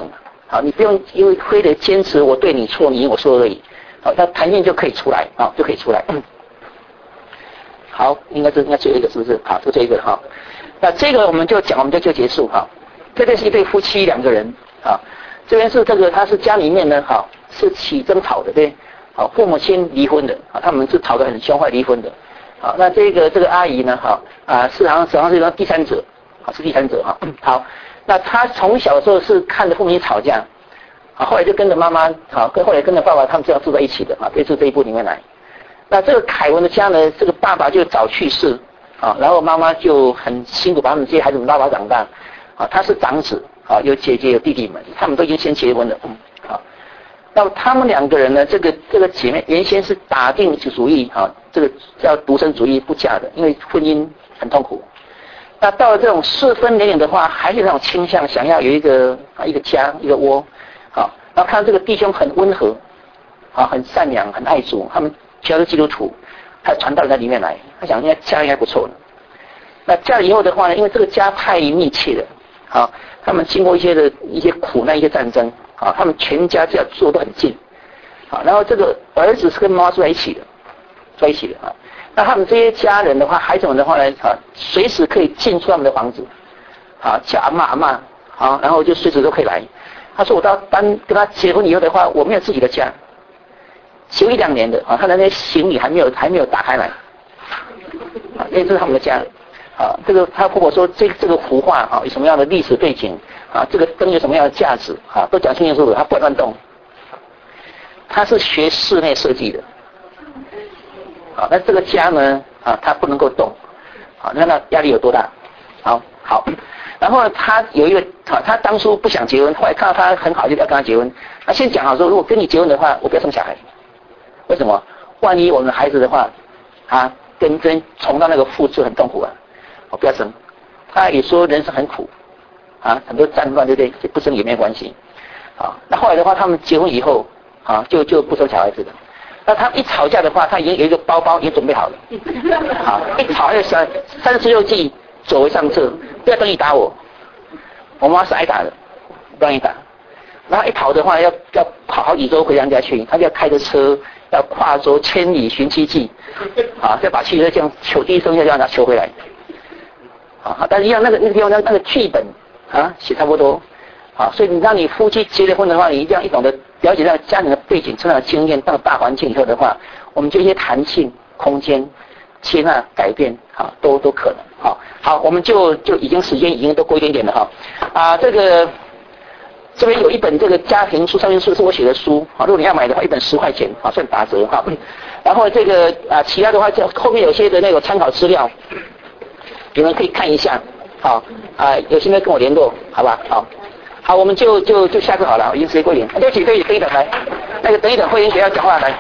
好，你不用因为非得坚持我对你错，你我说而已。好，那弹性就可以出来啊，就可以出来。嗯、好，应该是应该最后一个是不是？好，就这一个哈。那这个我们就讲，我们就就结束哈。这边是一对夫妻两个人啊，这边是这个他是家里面呢，哈，是起争吵的，对，好，父母亲离婚的啊，他们是吵得很凶，坏离婚的。好，那这个这个阿姨呢，哈啊，是好像实际上是一个第三者，啊，是第三者哈。好，那他从小的时候是看着父母亲吵架。啊，后来就跟着妈妈，好，跟后来跟着爸爸，他们这样住在一起的啊。这次这一部里面来，那这个凯文的家呢，这个爸爸就早去世啊，然后妈妈就很辛苦把他们这些孩子们拉拔长大啊。他是长子啊，有姐姐有弟弟们，他们都已经先结婚了，嗯，好。那么他们两个人呢，这个这个姐妹原先是打定主意啊，这个叫独身主义不嫁的，因为婚姻很痛苦。那到了这种适婚年龄的话，还是那种倾向，想要有一个啊一个家一个窝。好，然后看到这个弟兄很温和，啊，很善良，很爱主，他们全都是基督徒，他传到人家里面来，他想应该家应该不错了。那嫁了以后的话呢，因为这个家太密切了，啊，他们经过一些的一些苦难、一些战争，啊，他们全家这样住得很近，啊，然后这个儿子是跟妈妈住在一起的，住在一起的啊。那他们这些家人的话，孩子们的话呢，啊，随时可以进出他们的房子，啊，叫阿嬷阿嬷，啊，然后就随时都可以来。他说：“我到搬跟他结婚以后的话，我没有自己的家，结婚一两年的啊，他的那些行李还没有还没有打开来，啊，那这是他们的家，啊，这个他婆婆说这这个幅画啊有什么样的历史背景啊，这个灯有什么样的价值啊，都讲清清楚楚，他不乱动。他是学室内设计的，啊，那这个家呢啊，他不能够动，啊，那那压力有多大？好，好。”然后呢，他有一个，他当初不想结婚，后来看到他很好，就要跟他结婚。他先讲好说，如果跟你结婚的话，我不要生小孩。为什么？万一我们的孩子的话，啊，跟跟重到那个复制很痛苦啊，我不要生。他也说人生很苦，啊，很多战乱，对不对？不生也没有关系。啊，那后来的话，他们结婚以后，啊，就就不生小孩子了。那他一吵架的话，他已经有一个包包已经准备好了。啊，一吵就想三十六计。走为上策，不要等你打我。我妈是挨打的，不让你打。然后一跑的话，要要跑好几周回娘家去，他就要开着车，要跨州千里寻妻记，啊，再把汽车这样求第一声，要让他求回来。啊，但是一样那个那个地方那那个剧本啊写差不多，啊，所以你让你夫妻结了婚的话，你一定要一懂得了解那个家庭的背景、成长的经验、那个大环境以后的话，我们就一些弹性空间。接纳改变啊，都都可能啊。好，我们就就已经时间已经都过一点点了哈。啊，这个这边有一本这个家庭书，上面书是我写的书啊。如果你要买的话，一本十块钱啊，算打折哈。然后这个啊，其他的话就后面有些的那个参考资料，你们可以看一下。好啊，有兴趣跟我联络，好吧？好，好，我们就就就下课好了，已经时间过一点。对不起，对不起，等一等来，那个等一等，会员学要讲话来。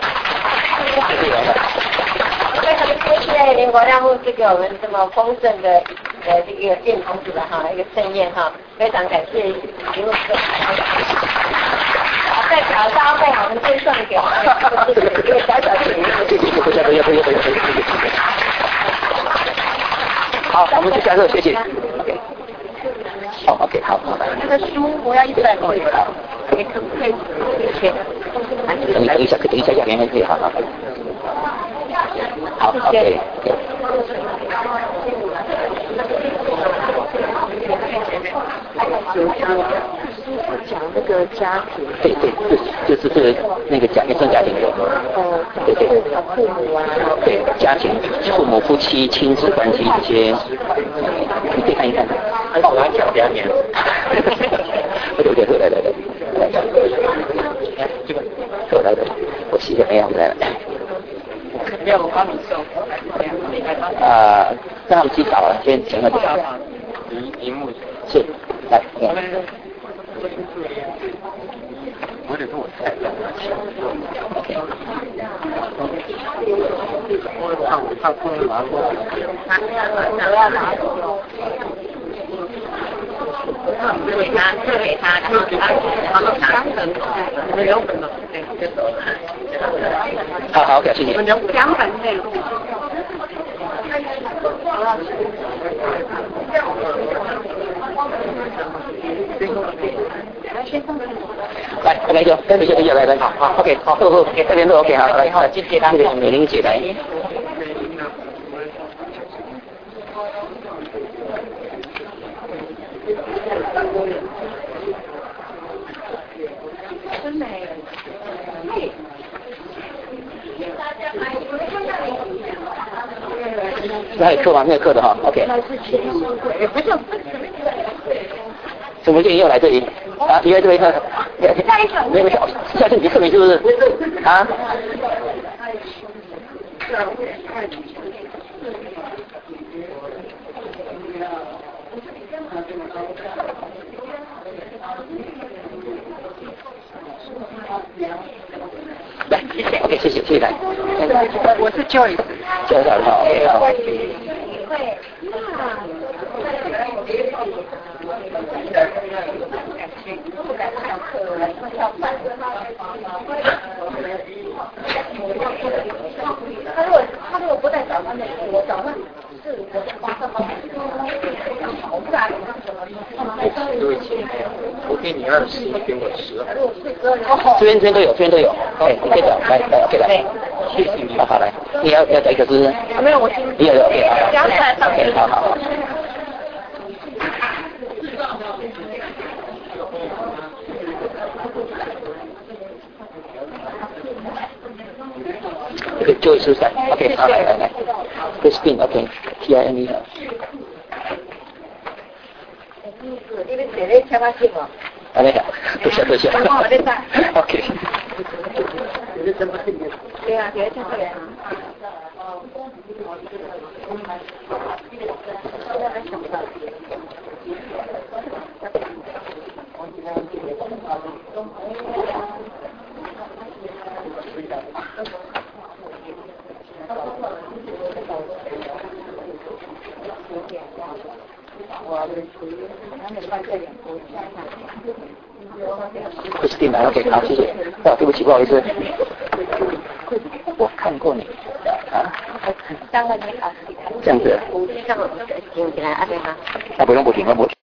现在联国让户这个我们这么丰盛的呃这个建房子的哈一个盛宴哈，非常感谢林牧师。代表大会我们最上表，一个小小的礼物。 好，我们就下课，谢谢。好 ，OK， 好，好。 那个书我要一本，你可不可以签？ 等等一下，等一下，下联可以，好好。好 ，OK。 讲那个家庭。 对对，就是这个那个家原生家庭的。 哦， 对对。 父母啊。 对，家庭、父母、夫妻、亲子关系这些，你可以看一看。帮我来讲两年。对对对，来来来，来，这个，我来的，我洗一下，哎呀，我来了。 没有，我帮你送。 啊，让他们去找啊，先请他们。 荧荧幕是，来。 我得跟我太太。我怕我怕碰到麻烦。 我要拿走。给他，这给他，然后他，然后他本，你们两本嘛，对，就走了。 好好，谢谢。 两两本内容。 来，来就，这就，这就来来，好，好 ，OK， 好，好，好，这边都 OK， 好，来，好，谢谢大家，美玲姐来。 真美。 还有课吗？没有课的哈 ，OK。什么建议又来这里？啊，你在这边看，没有小，下次你课名是不是？啊？来，谢谢 ，OK， 谢谢，谢谢来。 我是 Joyce。Joyce 好 ，OK， 好。 他如果他如果不带早餐的，我早上是我早上好，好不然对不起，我给你二十，你给我十。 这边这边都有，这边都有，哎，你可以找，来来 ，OK 来，谢谢你，好好来，你要要找一个是不是？ 没有，我听。 你有有 OK 好， 加起来上 OK 好好好。OK， 就一十三 ，OK， 好来来来 ，Christine OK，T I N E。 你们这里听得清吗？ 啊，那个，多谢多谢。OK。 对啊，对，听不见。 不是订单 ，OK， 好，谢谢。啊，对不起，不好意思，我看过你啊。这样子。啊，不用不停，不停。